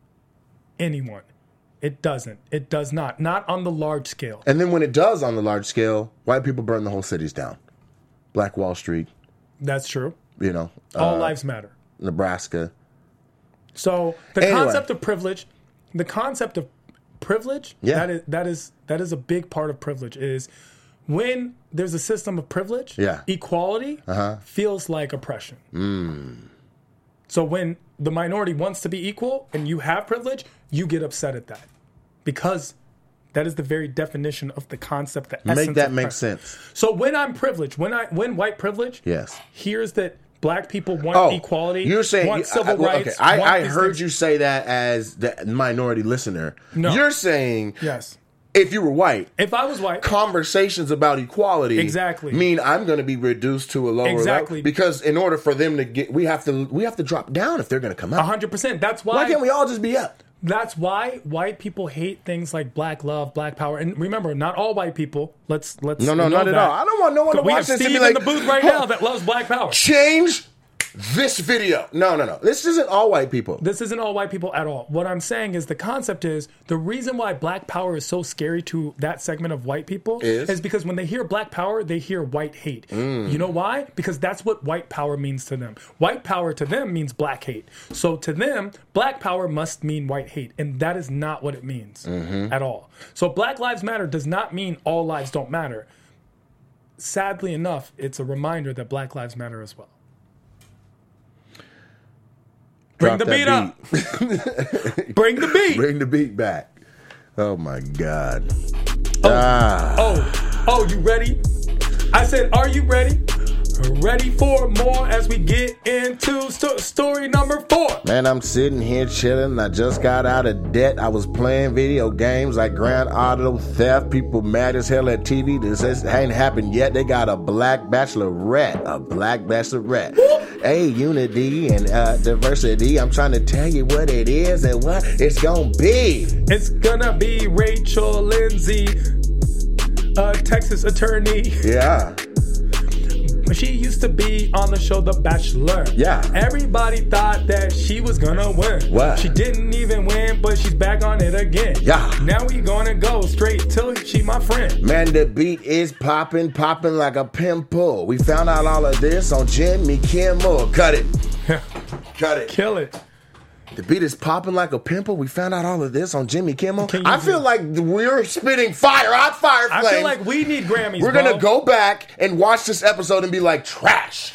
anyone. It doesn't. It does not. Not on the large scale. And then when it does on the large scale, white people burn the whole cities down. Black Wall Street, That's true. you know, All uh, lives matter. Nebraska. So the Anyway. concept of privilege, the concept of privilege. Yeah. That is that is that is a big part of privilege. Is when there's a system of privilege. Yeah. Equality Uh-huh. feels like oppression. Mm. So when the minority wants to be equal and you have privilege, you get upset at that because that is the very definition of the concept. The essence Make that of make privilege. sense. So when I'm privileged, when I when white privilege, Yes. here's that black people want Oh, equality. you're saying want you- civil I, well, rights. Okay, I, want I these heard things. you say that as the minority listener. No. You're saying Yes. if you were white, If I was white, conversations about equality Exactly. mean I'm going to be reduced to a lower Exactly. level because in order for them to get, we have to we have to drop down if they're going to come up. hundred percent. That's why. Why can't we all just be up? That's why white people hate things like black love, black power. And remember, not all white people. Let's let's No, no, know not at that. all. I don't want no one to We watch have this Steve and be like, in the booth right "Huh, now that loves black power. change this video. No, no, no. This isn't all white people. This isn't all white people at all. What I'm saying is the concept is the reason why black power is so scary to that segment of white people Is? because when they hear black power, they hear white hate. Mm. You know why? Because that's what white power means to them. White power to them means black hate. So to them, black power must mean white hate. And that is not what it means Mm-hmm. at all. So Black Lives Matter does not mean all lives don't matter. Sadly enough, it's a reminder that Black Lives matter as well. Bring Drop the beat that up. Bring the beat. Bring the beat back. Oh my God. Ah. Oh, oh, you ready? I said, are you ready? Ready for more as we get into sto- story number four. Man, I'm sitting here chilling. I just got out of debt. I was playing video games like Grand Auto Theft. People mad as hell at T V. This is- ain't happened yet. They got a black bachelorette. A black bachelorette. Hey, unity and uh, diversity. I'm trying to tell you what it is and what it's gonna be. It's gonna be Rachel Lindsay, a Texas attorney. Yeah. She used to be on the show The Bachelor. Yeah. Everybody thought that she was gonna win. What? She didn't even win, but she's back on it again. Yeah. Now we gonna go straight till she my friend. Man, the beat is popping, popping like a pimple. We found out all of this on Jimmy Kimmel. Cut it. Cut it. Kill it. The beat is popping like a pimple. We found out all of this on Jimmy Kimmel. Can you I do- feel like we're spitting fire, hot fire I flames. feel like we need Grammys. We're bro. going to go back and watch this episode and be like, trash.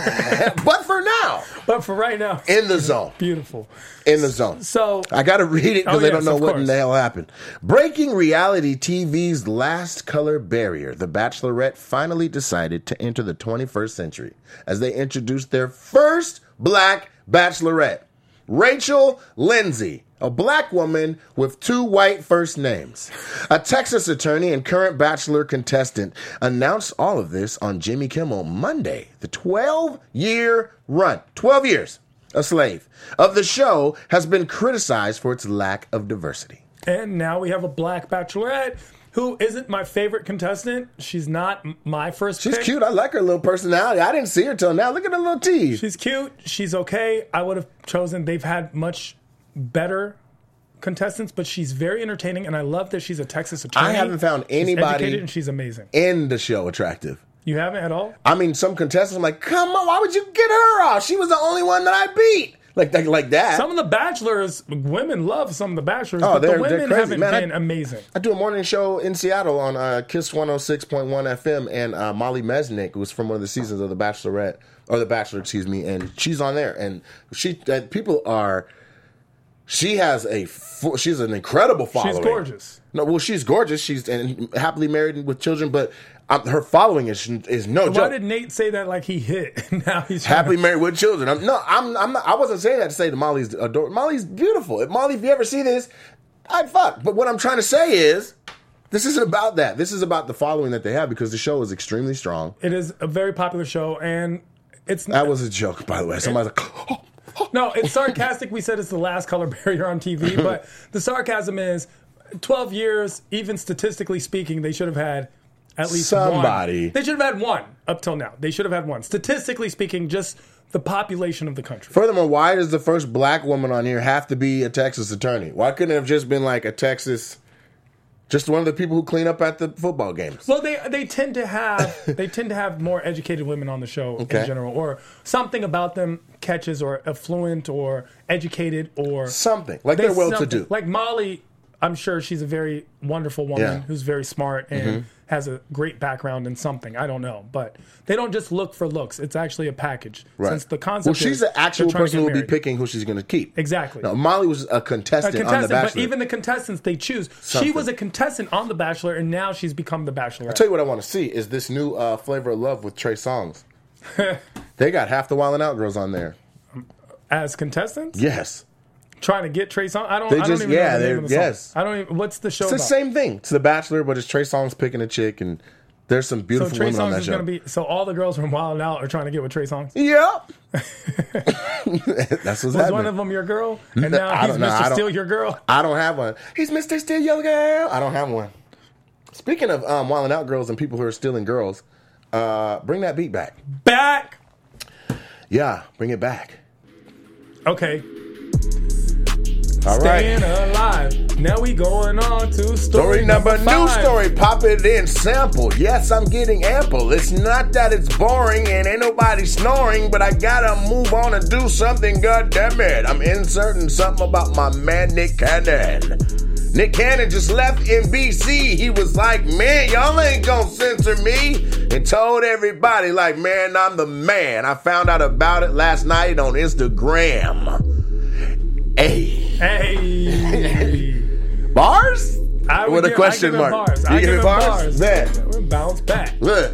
But for now, But for right now, in the zone. beautiful. In the zone. So I got to read it because Oh, I don't yes, know of what in course. the hell happened. Breaking reality T V's last color barrier, The Bachelorette finally decided to enter the twenty-first century as they introduced their first black bachelorette, Rachel Lindsay, a black woman with two white first names. A Texas attorney and current Bachelor contestant announced all of this on Jimmy Kimmel Monday. The twelve-year run, twelve years, a slave, of the show has been criticized for its lack of diversity. and now we have a black bachelorette who isn't my favorite contestant. She's not m- my first She's pick. cute. I like her little personality. I didn't see her till now. Look at her little teeth. She's cute. She's okay. I would have chosen. They've had much better contestants, but she's very entertaining, and I love that she's a Texas attorney. I haven't found She's anybody- educated and she's amazing. In the show attractive. You haven't at all? I mean, some contestants, I'm like, come on, why would you get her off? She was the only one that I beat. Like, like, like that. Some of the bachelors, women love some of the bachelors, Oh, but the they're- they're women crazy, haven't man. I- been amazing. I do a morning show in Seattle on uh, Kiss one oh six point one F M, and uh, Molly Mesnick was from one of the seasons of The Bachelorette, or The Bachelor, excuse me, and she's on there. And she, uh, people are, she has a, fu- she's an incredible following. She's gorgeous. No, well, she's gorgeous. She's and happily married with children, but um, her following is is no Why joke. did Nate say that like he hit? Now he's Happily married with children. I'm, no, I'm, I'm not, I wasn't saying that to say that Molly's adorable. Molly's beautiful. If Molly, if you ever see this, I'd fuck. But what I'm trying to say is, this isn't about that. This is about the following that they have because the show is extremely strong. It is a very popular show, and it's That was a joke, by the way. Somebody's like, oh, oh. no, it's sarcastic. We said it's the last color barrier on T V, but the sarcasm is twelve years, even statistically speaking, they should have had at least Somebody. one. They should have had one up till now. They should have had one. Statistically speaking, just the population of the country. Furthermore, why does the first black woman on here have to be a Texas attorney? Why couldn't it have just been like a Texas, just one of the people who clean up at the football games? Well, they they tend to have they tend to have more educated women on the show Okay. in general, or something about them catches, or affluent, or educated, or Something. Like they're well to something- do. Like Molly, I'm sure she's a very wonderful woman Yeah. who's very smart and Mm-hmm. has a great background in something. I don't know, but they don't just look for looks. It's actually a package. Right. Since the concept Well, is she's the actual they're trying to person get who will be married. picking who she's going to keep. Exactly. Now, Molly was a A contestant, on The contestant, Bachelor. but even the contestants they choose. She Something. was a contestant on The Bachelor, and now she's become the Bachelorette. I'll tell you what I want to see is this new uh, Flavor of Love with Trey Songz. They got half the Wild 'N Out girls on there. As contestants, Yes. trying to get Trey Songz. I don't. They I don't just- even yeah, know the they're- name of the song. yes. I don't even. What's the show It's the about? same thing. It's The Bachelor, but it's Trey Songz picking a chick, and there's some So beautiful Trey women on Songz that is show. going to be. So all the girls from Wild 'N Out are trying to get with Trey Songz. Yep. That's what's Was happening. one of them your girl? And now I he's don't know. I Mister don't- Steal Your Girl. I don't have one. He's Mister Steal Your Girl. I don't have one. Speaking of um, Wild 'N Out girls and people who are stealing girls, uh, bring that beat back. Back. Yeah, bring it back. Okay. All right. Staying alive. Now we going on to story, Story number, number new five. story, pop it in sample. Yes, I'm getting ample. It's not that it's boring and ain't nobody snoring, but I gotta move on and do something, god damn it. I'm inserting something about my man Nick Cannon. Nick Cannon just left N B C. He was like, man, y'all ain't gonna censor me. And told everybody, like, man, I'm the man. I found out about it last night on Instagram. Hey. Hey. Bars? I would With a give- question I give him mark. Bars. You I give give it him bars? bars. Bet. We'll bounce back. Look,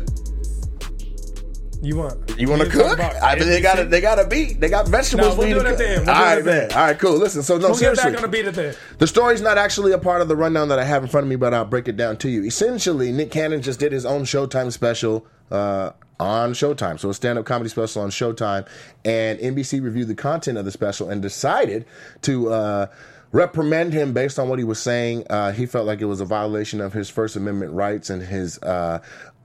You want? you want to talk cook? about I mean, they N B C? got a, they got a beat. They got vegetables. No, we'll for you do to it at cook. the end. We'll All do it right, at the man. end. All right, cool. Listen, so no, We'll get seriously, back on the beat at the the story's not actually a part of the rundown that I have in front of me, but I'll break it down to you. Essentially, Nick Cannon just did his own Showtime special uh, on Showtime, so a stand-up comedy special on Showtime, and N B C reviewed the content of the special and decided to uh, reprimand him based on what he was saying. Uh, he felt like it was a violation of his First Amendment rights and his uh,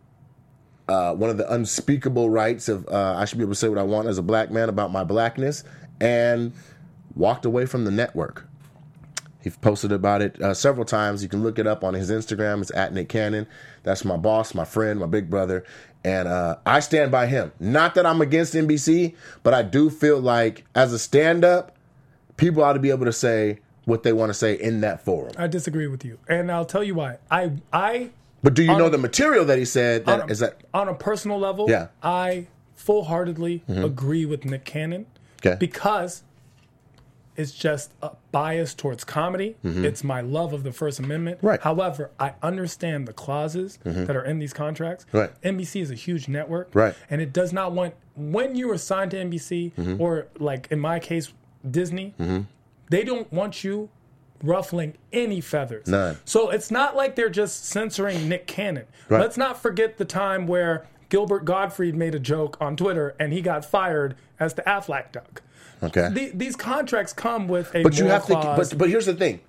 uh, one of the unspeakable rights of uh, I should be able to say what I want as a black man about my blackness, and walked away from the network. He's posted about it uh, several times. You can look it up on his Instagram. It's at Nick Cannon. That's my boss, my friend, my big brother. And uh, I stand by him. Not that I'm against N B C, but I do feel like as a stand-up, people ought to be able to say what they want to say in that forum. I disagree with you, and I'll tell you why. I I But do you On know a- the material that he said? That, on a, is that on a personal level, Yeah. I full-heartedly agree with Nick Cannon Okay. because it's just a bias towards comedy. It's my love of the First Amendment. Right. However, I understand the clauses that are in these contracts. Right. N B C is a huge network. Right. And it does not want, when you are signed to N B C, or like in my case, Disney, they don't want you ruffling any feathers. None. So it's not like they're just censoring Nick Cannon. Right. Let's not forget the time where Gilbert Gottfried made a joke on Twitter and he got fired as the Aflac duck. okay? The, these contracts come with a But you moral have to. clause. But but here's the thing.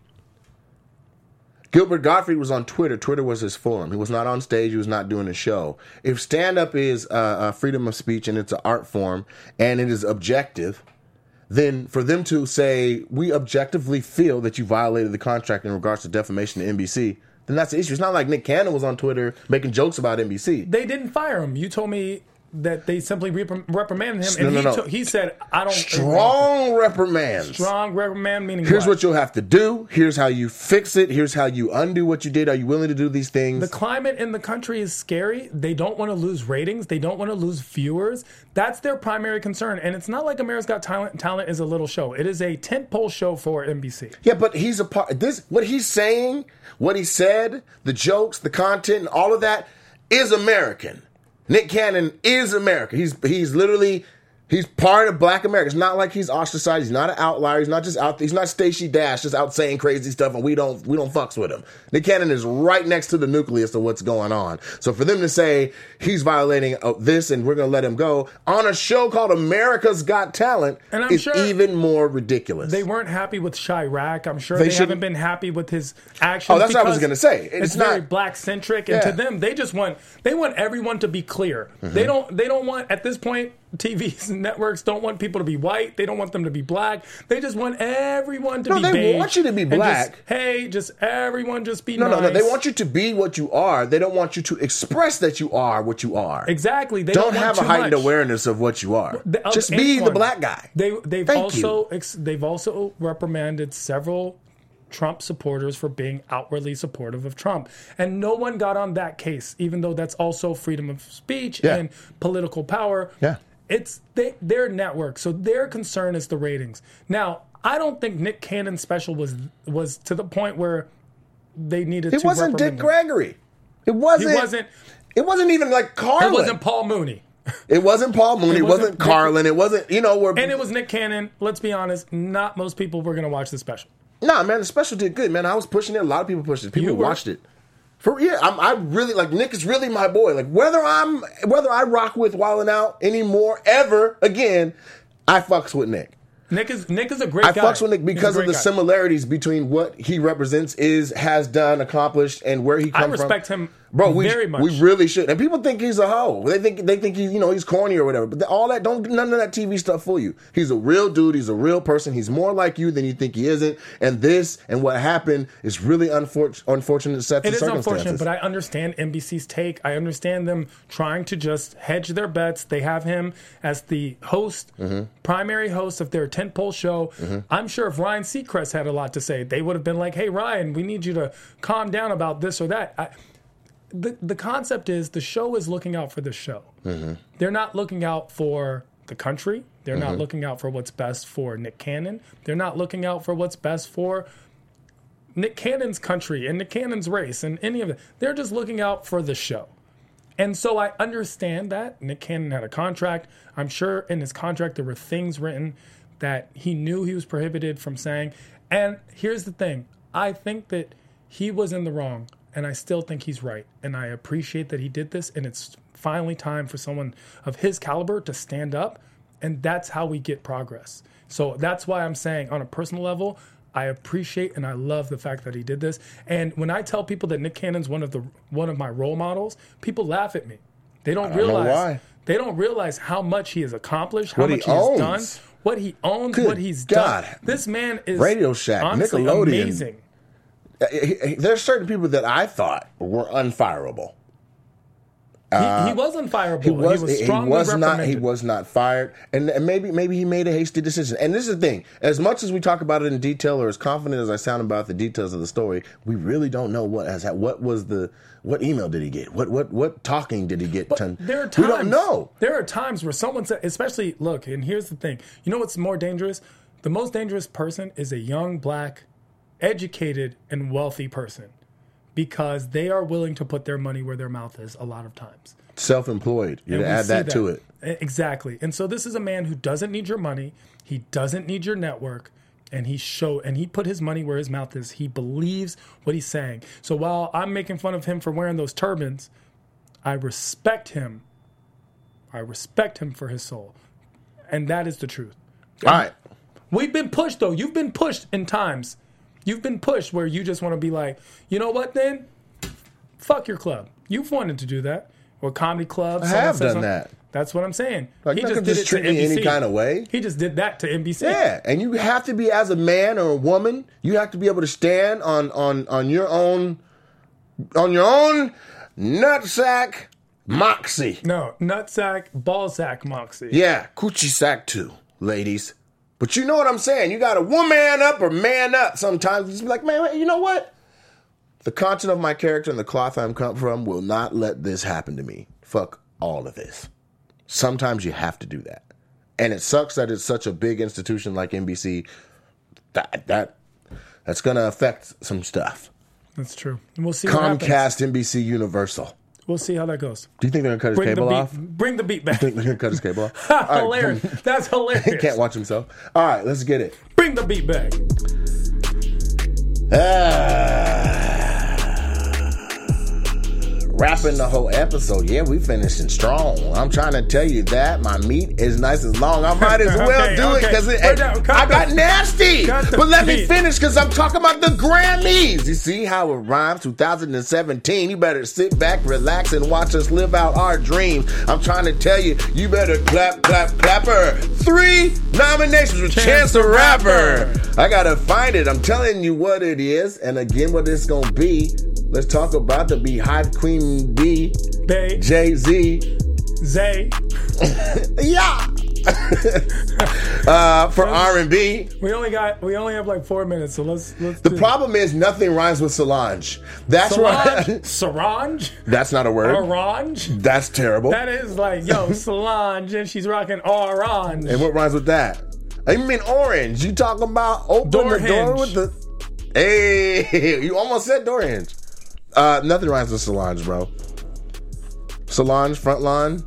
Gilbert Gottfried was on Twitter. Twitter was his forum. He was not on stage. He was not doing a show. If stand-up is uh, uh, freedom of speech and it's an art form and it is objective, then for them to say, we objectively feel that you violated the contract in regards to defamation to N B C, then that's the issue. It's not like Nick Cannon was on Twitter making jokes about N B C. They didn't fire him. You told me that they simply reprim- reprimanded him, No, and no, he, no. to- he said, "I don't." Strong reprimands. strong reprimand meaning Here's what? what you'll have to do. Here's how you fix it. Here's how you undo what you did. Are you willing to do these things? The climate in the country is scary. They don't want to lose ratings. They don't want to lose viewers. That's their primary concern. And it's not like America's Got Talent. Talent is a little show. It is a tentpole show for N B C. Yeah, but he's a part. This what he's saying, what he said, the jokes, the content, and all of that is American. Nick Cannon is America. He's he's literally he's part of Black America. It's not like he's ostracized. He's not an outlier. He's not just out. He's not Stacey Dash just out saying crazy stuff, and we don't we don't fucks with him. Nick Cannon is right next to the nucleus of what's going on. So for them to say he's violating uh, this and we're going to let him go on a show called America's Got Talent And I'm is sure even more ridiculous. They weren't happy with Chirac. I'm sure They they, shouldn't- haven't been happy with his actions. Oh, that's what I was because gonna say. It's It's, very not- black centric, and to Yeah. them, they just want they want everyone to be clear. Mm-hmm. They don't they don't want at this point. T Vs and networks don't want people to be white. They don't want them to be black. They just want everyone to No, be they beige. want you to be and just, black. hey, just everyone just be No, nice. no, no. They want you to be what you are. They don't want you to express that you are what you are. Exactly. They Don't, don't, want have a too heightened much. awareness of what you are. The- of Just be the anyone. black guy. They they've Thank also ex, they've also reprimanded several Trump supporters for being outwardly supportive of Trump. And no one got on that case, even though that's also freedom of speech Yeah. and political power. Yeah. It's they, their network. So their concern is the ratings. Now, I don't think Nick Cannon's special was was to the point where they needed It to wasn't Dick reprimand him. Gregory. It wasn't. He wasn't. It wasn't even like Carlin. It wasn't Paul Mooney. It wasn't Paul Mooney. It It wasn't, wasn't Carlin. It wasn't, you know, where. And it was Nick Cannon. Let's be honest, not most people were going to watch the special. Nah, man, the special did good, man. I was pushing it. A lot of people pushed it. People You were. watched it. For yeah, I'm, I really like Nick is really my boy. Like whether I'm whether I rock with Wildin' Out anymore ever again, I fucks with Nick. Nick is Nick is a great I guy. fucks with Nick He's a because of great the guy. similarities between what he represents, is has done, accomplished, and where he I comes from. respect him Bro, we, very much. we really should. And people think he's a hoe. They think they think he's, you know, he's corny or whatever. But the- all that, don't none of that T V stuff fool you. He's a real dude. He's a real person. He's more like you than you think he isn't. And this and what happened is really unfor- unfortunate sets It of is circumstances. unfortunate, but I understand N B C's take. I understand them trying to just hedge their bets. They have him as the host, Mm-hmm. primary host of their tentpole show. I'm sure if Ryan Seacrest had a lot to say, they would have been like, hey, Ryan, we need you to calm down about this or that. I, the, the concept is the show is looking out for the show. Mm-hmm. They're not looking out for the country. They're not looking out for what's best for Nick Cannon. They're not looking out for what's best for Nick Cannon's country and Nick Cannon's race and any of it. They're just looking out for the show. And so I understand that. Nick Cannon had a contract. I'm sure in his contract there were things written that he knew he was prohibited from saying. And here's the thing. I think that he was in the wrong, and I still think he's right. And I appreciate that he did this, and it's finally time for someone of his caliber to stand up, and that's how we get progress. So that's why I'm saying on a personal level, I appreciate and I love the fact that he did this. And when I tell people that Nick Cannon's one of the one of my role models, people laugh at me. They don't, I don't know realize why. they don't realize how much he has accomplished, how What he much he has done, owns. what he owns, Good what he's God. done. This man is Radio Shack, honestly Nickelodeon. amazing. There's certain people that I thought were unfireable. he, he was unfireable. He was, he was he strongly was not. He reprimanded. was not fired, and, and maybe maybe he made a hasty decision. And this is the thing: as much as we talk about it in detail, or as confident as I sound about the details of the story, we really don't know what has happened. What was the what email did he get? What what what talking did he get? But to, there are times, we don't know. There are times where someone said, especially, look, and here's the thing. You know what's more dangerous? The most dangerous person is a young, black, educated, and wealthy person because they are willing to put their money where their mouth is a lot of times. Self-employed. You And we add see that, to it. Exactly. And so this is a man who doesn't need your money. He doesn't need your network. And he show and he put his money where his mouth is. He believes what he's saying. So while I'm making fun of him for wearing those turbans, I respect him. I respect him for his soul. And that is the truth. All right. We've been pushed, though. You've been pushed in times. You've been pushed where you just want to be like, you know what, then? Fuck your club. You've wanted to do that. Or comedy clubs. I someone have says done something. that. That's what I'm saying. Like, he you just could did just it treat to me N B C. any kind of way. He just did that to N B C. Yeah, and you have to be, as a man or a woman, you have to be able to stand on on on your own on your own nutsack moxie. No, nutsack, ballsack moxie. Yeah, coochie sack too, ladies. But you know what I'm saying? You got to woman up or man up sometimes. Just be like, man, you know what? The content of my character and the cloth I'm come from will not let this happen to me. Fuck all of this. Sometimes you have to do that. And it sucks that it's such a big institution like N B C. That that that's going to affect some stuff. That's true. And we'll see what happens. Comcast, N B C, Universal. We'll see how that goes. Do you think they're going to cut his Bring the cable beat. off? Bring the beat back. Think they're going to cut his cable off? All right. Hilarious. That's hilarious. He can't watch himself. All right, let's get it. Bring the beat back. Ah. Wrapping the whole episode. Yeah, we finishing strong. I'm trying to tell you that my meat is nice and long. I might as well Okay, do okay. it because We're down. Cut I the- got nasty. cut the But let me beat. finish because I'm talking about the Grammys. You see how it rhymes? two thousand seventeen. You better sit back, relax, and watch us live out our dreams. I'm trying to tell you, you better clap, clap, clapper. Three nominations with Chance, Chance the the Rapper. Rapper. I gotta find it. I'm telling you what it is, and again what it's gonna be. Let's talk about the Beehive Queen Bee, Bay. Jay-Z. Zay. Yeah. uh, for R and B. We only got we only have like four minutes, so let's let's. The do problem is nothing rhymes with Solange. That's right. Solange. That's not a word. Orange. That's terrible. That is like yo Solange, and she's rocking orange. And what rhymes with that? I mean orange. You talking about open Door the door hinge. with the? Hey, you almost said door hinge. Uh, nothing rhymes with Solange, bro. Solange, front lawn.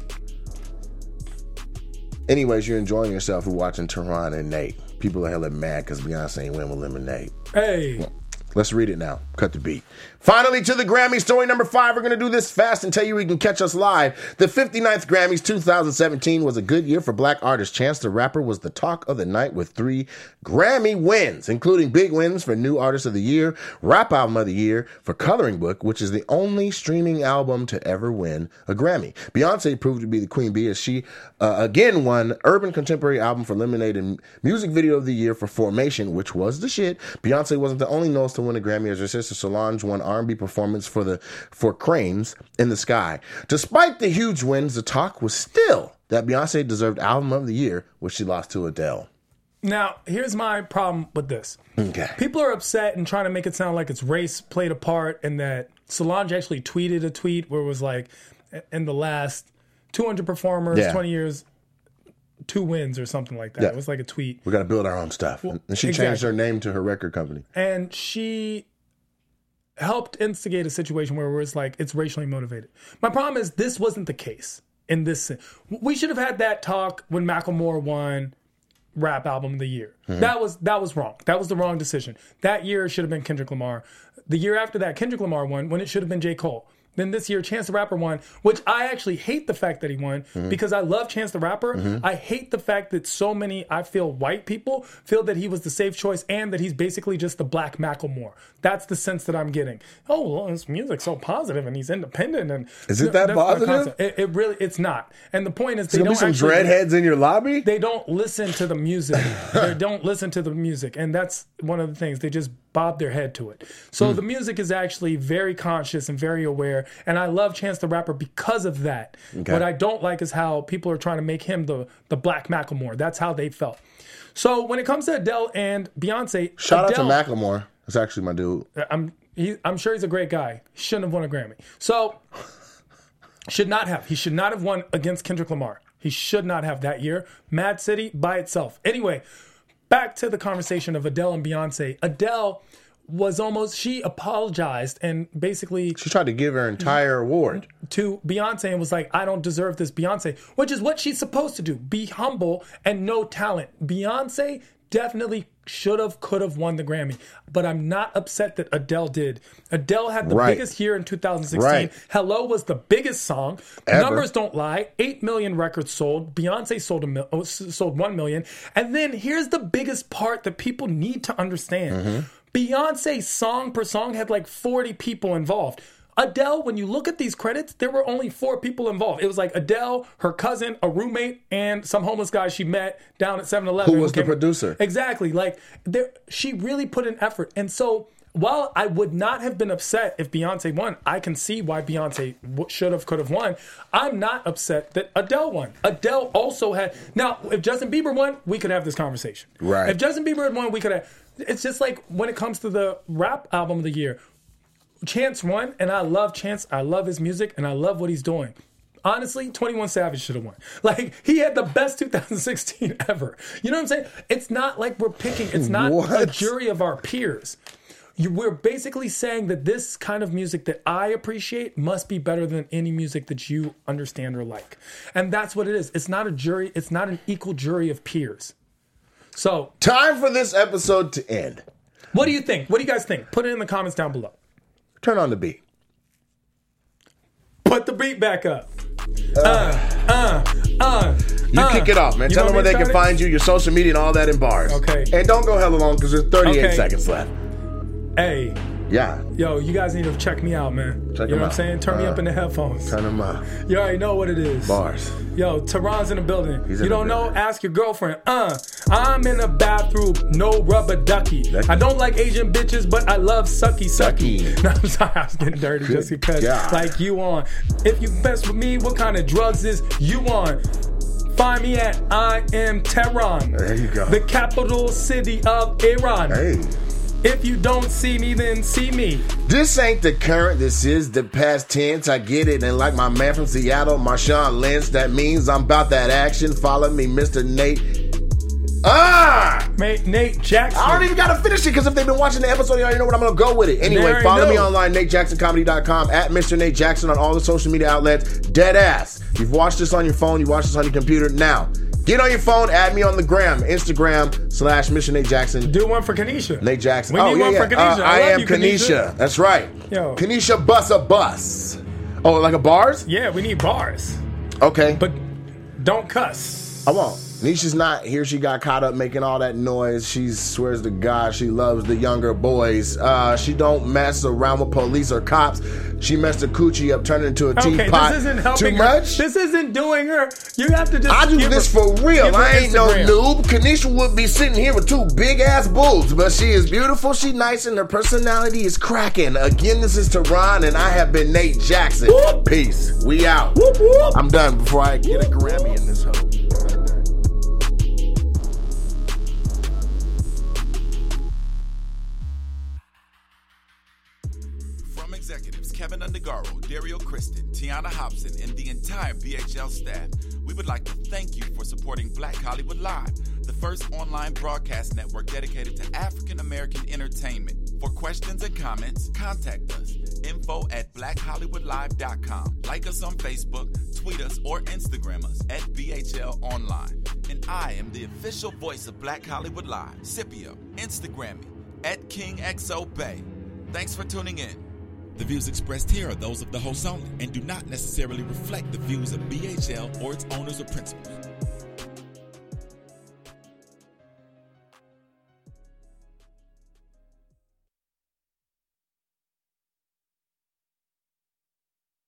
Anyways, you're enjoying yourself. We're watching Tehran and Nate. People are hella mad because Beyonce ain't win with Lemonade. Hey. Well, let's read it now. Cut the beat. Finally to the Grammy, story number five. We're going to do this fast and tell you where you can catch us live. The fifty-ninth Grammys twenty seventeen was a good year for black artists. Chance the Rapper was the talk of the night with three Grammy wins, including big wins for New Artist of the Year, Rap Album of the Year, for Coloring Book, which is the only streaming album to ever win a Grammy. Beyonce proved to be the queen bee as she uh, again won Urban Contemporary Album for Lemonade and Music Video of the Year for Formation, which was the shit. Beyonce wasn't the only nose to win a Grammy as her sister Solange won R and B performance for the for Cranes in the Sky. Despite the huge wins, the talk was still that Beyonce deserved Album of the Year, which she lost to Adele. Now, here's my problem with this. Okay. People are upset and trying to make it sound like it's race played a part and that Solange actually tweeted a tweet where it was like, in the last two hundred performers, Yeah. twenty years, two wins or something like that. Yeah. It was like a tweet. We got to build our own stuff. Well, and she exactly. changed her name to her record company. And she helped instigate a situation where it's like it's racially motivated. My problem is this wasn't the case in this sense. We should have had that talk when Macklemore won Rap Album of the Year. Mm-hmm. That was that was wrong. That was the wrong decision. That year should have been Kendrick Lamar. The year after that, Kendrick Lamar won when it should have been J. Cole. Then this year, Chance the Rapper won, which I actually hate the fact that he won mm-hmm. because I love Chance the Rapper. Mm-hmm. I hate the fact that so many, I feel, white people feel that he was the safe choice and that he's basically just the black Macklemore. That's the sense that I'm getting. Oh, well, his music's so positive and he's independent. And is it that positive? It, it really, it's not. And the point is, they don't be some actually, dreadheads in your lobby. They don't listen to the music. They don't listen to the music, and that's one of the things. They just bob their head to it. So mm. the music is actually very conscious and very aware, and I love Chance the Rapper because of that. Okay. What I don't like is how people are trying to make him the, the black Macklemore. That's how they felt. So when it comes to Adele and Beyonce, shout Adele, out to Macklemore. That's actually my dude. I'm he, I'm sure he's a great guy. He shouldn't have won a Grammy. So should not have. He should not have won against Kendrick Lamar. He should not have that year. Mad City by itself. Anyway, back to the conversation of Adele and Beyonce. Adele was almost, she apologized and basically... She tried to give her entire award. To Beyonce and was like, I don't deserve this, Beyonce. Which is what she's supposed to do. Be humble and know talent. Beyonce definitely should have, could have won the Grammy. But I'm not upset that Adele did. Adele had the right. biggest year in two thousand sixteen. Right. Hello was the biggest song. Ever. Numbers don't lie. Eight million records sold. Beyonce sold a mil- sold one million. And then here's the biggest part that people need to understand. Mm-hmm. Beyonce song per song had like forty people involved. Adele, when you look at these credits, there were only four people involved. It was like Adele, her cousin, a roommate, and some homeless guy she met down at seven eleven. Who was the producer? Exactly. Like, there, she really put in effort. And so, while I would not have been upset if Beyonce won, I can see why Beyonce should have, could have won. I'm not upset that Adele won. Adele also had... Now, if Justin Bieber won, we could have this conversation. Right. If Justin Bieber had won, we could have... It's just like when it comes to the rap album of the year. Chance won, and I love Chance. I love his music, and I love what he's doing. Honestly, twenty-one Savage should have won. Like, he had the best two thousand sixteen ever. You know what I'm saying? It's not like we're picking. It's not what? a jury of our peers. You, we're basically saying that this kind of music that I appreciate must be better than any music that you understand or like. And that's what it is. It's not a jury. It's not an equal jury of peers. So, time for this episode to end. What do you think? What do you guys think? Put it in the comments down below. Turn on the beat. Put the beat back up. Uh, uh, uh. You uh. kick it off, man. You Tell them where they started? can find you, your social media, and all that in bars. Okay. And don't go hella long because there's thirty-eight Okay. seconds left. Hey. Yeah. Yo, you guys need to check me out, man. Check you know them what out. I'm saying? Turn uh, me up in the headphones. Turn them up. You already know what it is. Bars. Yo, Tehran's in the building. He's you in the don't know? building. Ask your girlfriend. Uh, I'm in the bathroom, no rubber ducky. Ducky. I don't like Asian bitches, but I love sucky sucky. Ducky. No, I'm sorry, I was getting dirty Good just because. God. Like you on. If you mess with me, what kind of drugs is you on? Find me at I Am Tehran. There you go. The capital city of Iran. Hey. If you don't see me, then see me. This ain't the current, this is the past tense. I get it. And like my man from Seattle, Marshawn Lynch, that means I'm about that action. Follow me, Mister Nate. Ah! Mate, Nate Jackson. I don't even got to finish it because if they've been watching the episode, you already know what I'm going to go with it. Anyway, follow me online, Nate Jackson Comedy dot com, at Mister Nate Jackson on all the social media outlets. Dead ass. You've watched this on your phone, you watched this on your computer. Now, get on your phone, add me on the gram, Instagram slash Mister Nate Jackson. Do one for Kanisha. Nate Jackson. We oh, need yeah, one yeah. for Kanisha. Uh, I, I love am you, Kanisha. Kanisha. That's right. Yo. Kanisha bus a bus. Oh, like a bars? Yeah, we need bars. Okay. But don't cuss. I won't. Nisha's not here. She got caught up making all that noise. She swears to God she loves the younger boys. Uh, she don't mess around with police or cops. She messed her coochie up, turned it into a Okay, teapot. this isn't helping Too her. much? This isn't doing her. You have to just I do give this her, for real. give her I ain't Instagram. no noob. Kanisha would be sitting here with two big ass boobs, but she is beautiful. She nice, and her personality is cracking. Again, this is Tehran, and I have been Nate Jackson. Whoop. Peace. We out. Whoop, whoop. I'm done before I get a Grammy in this hoe. Executives Kevin Undergaro, Dario Kristen, Tiana Hobson, and the entire B H L staff, we would like to thank you for supporting Black Hollywood Live, the first online broadcast network dedicated to African American entertainment. For questions and comments, contact us. Info at black hollywood live dot com. Like us on Facebook, tweet us, or Instagram us at B H L Online. And I am the official voice of Black Hollywood Live, Scipio. Instagram me at King X O Bay. Thanks for tuning in. The views expressed here are those of the host only and do not necessarily reflect the views of B H L or its owners or principals.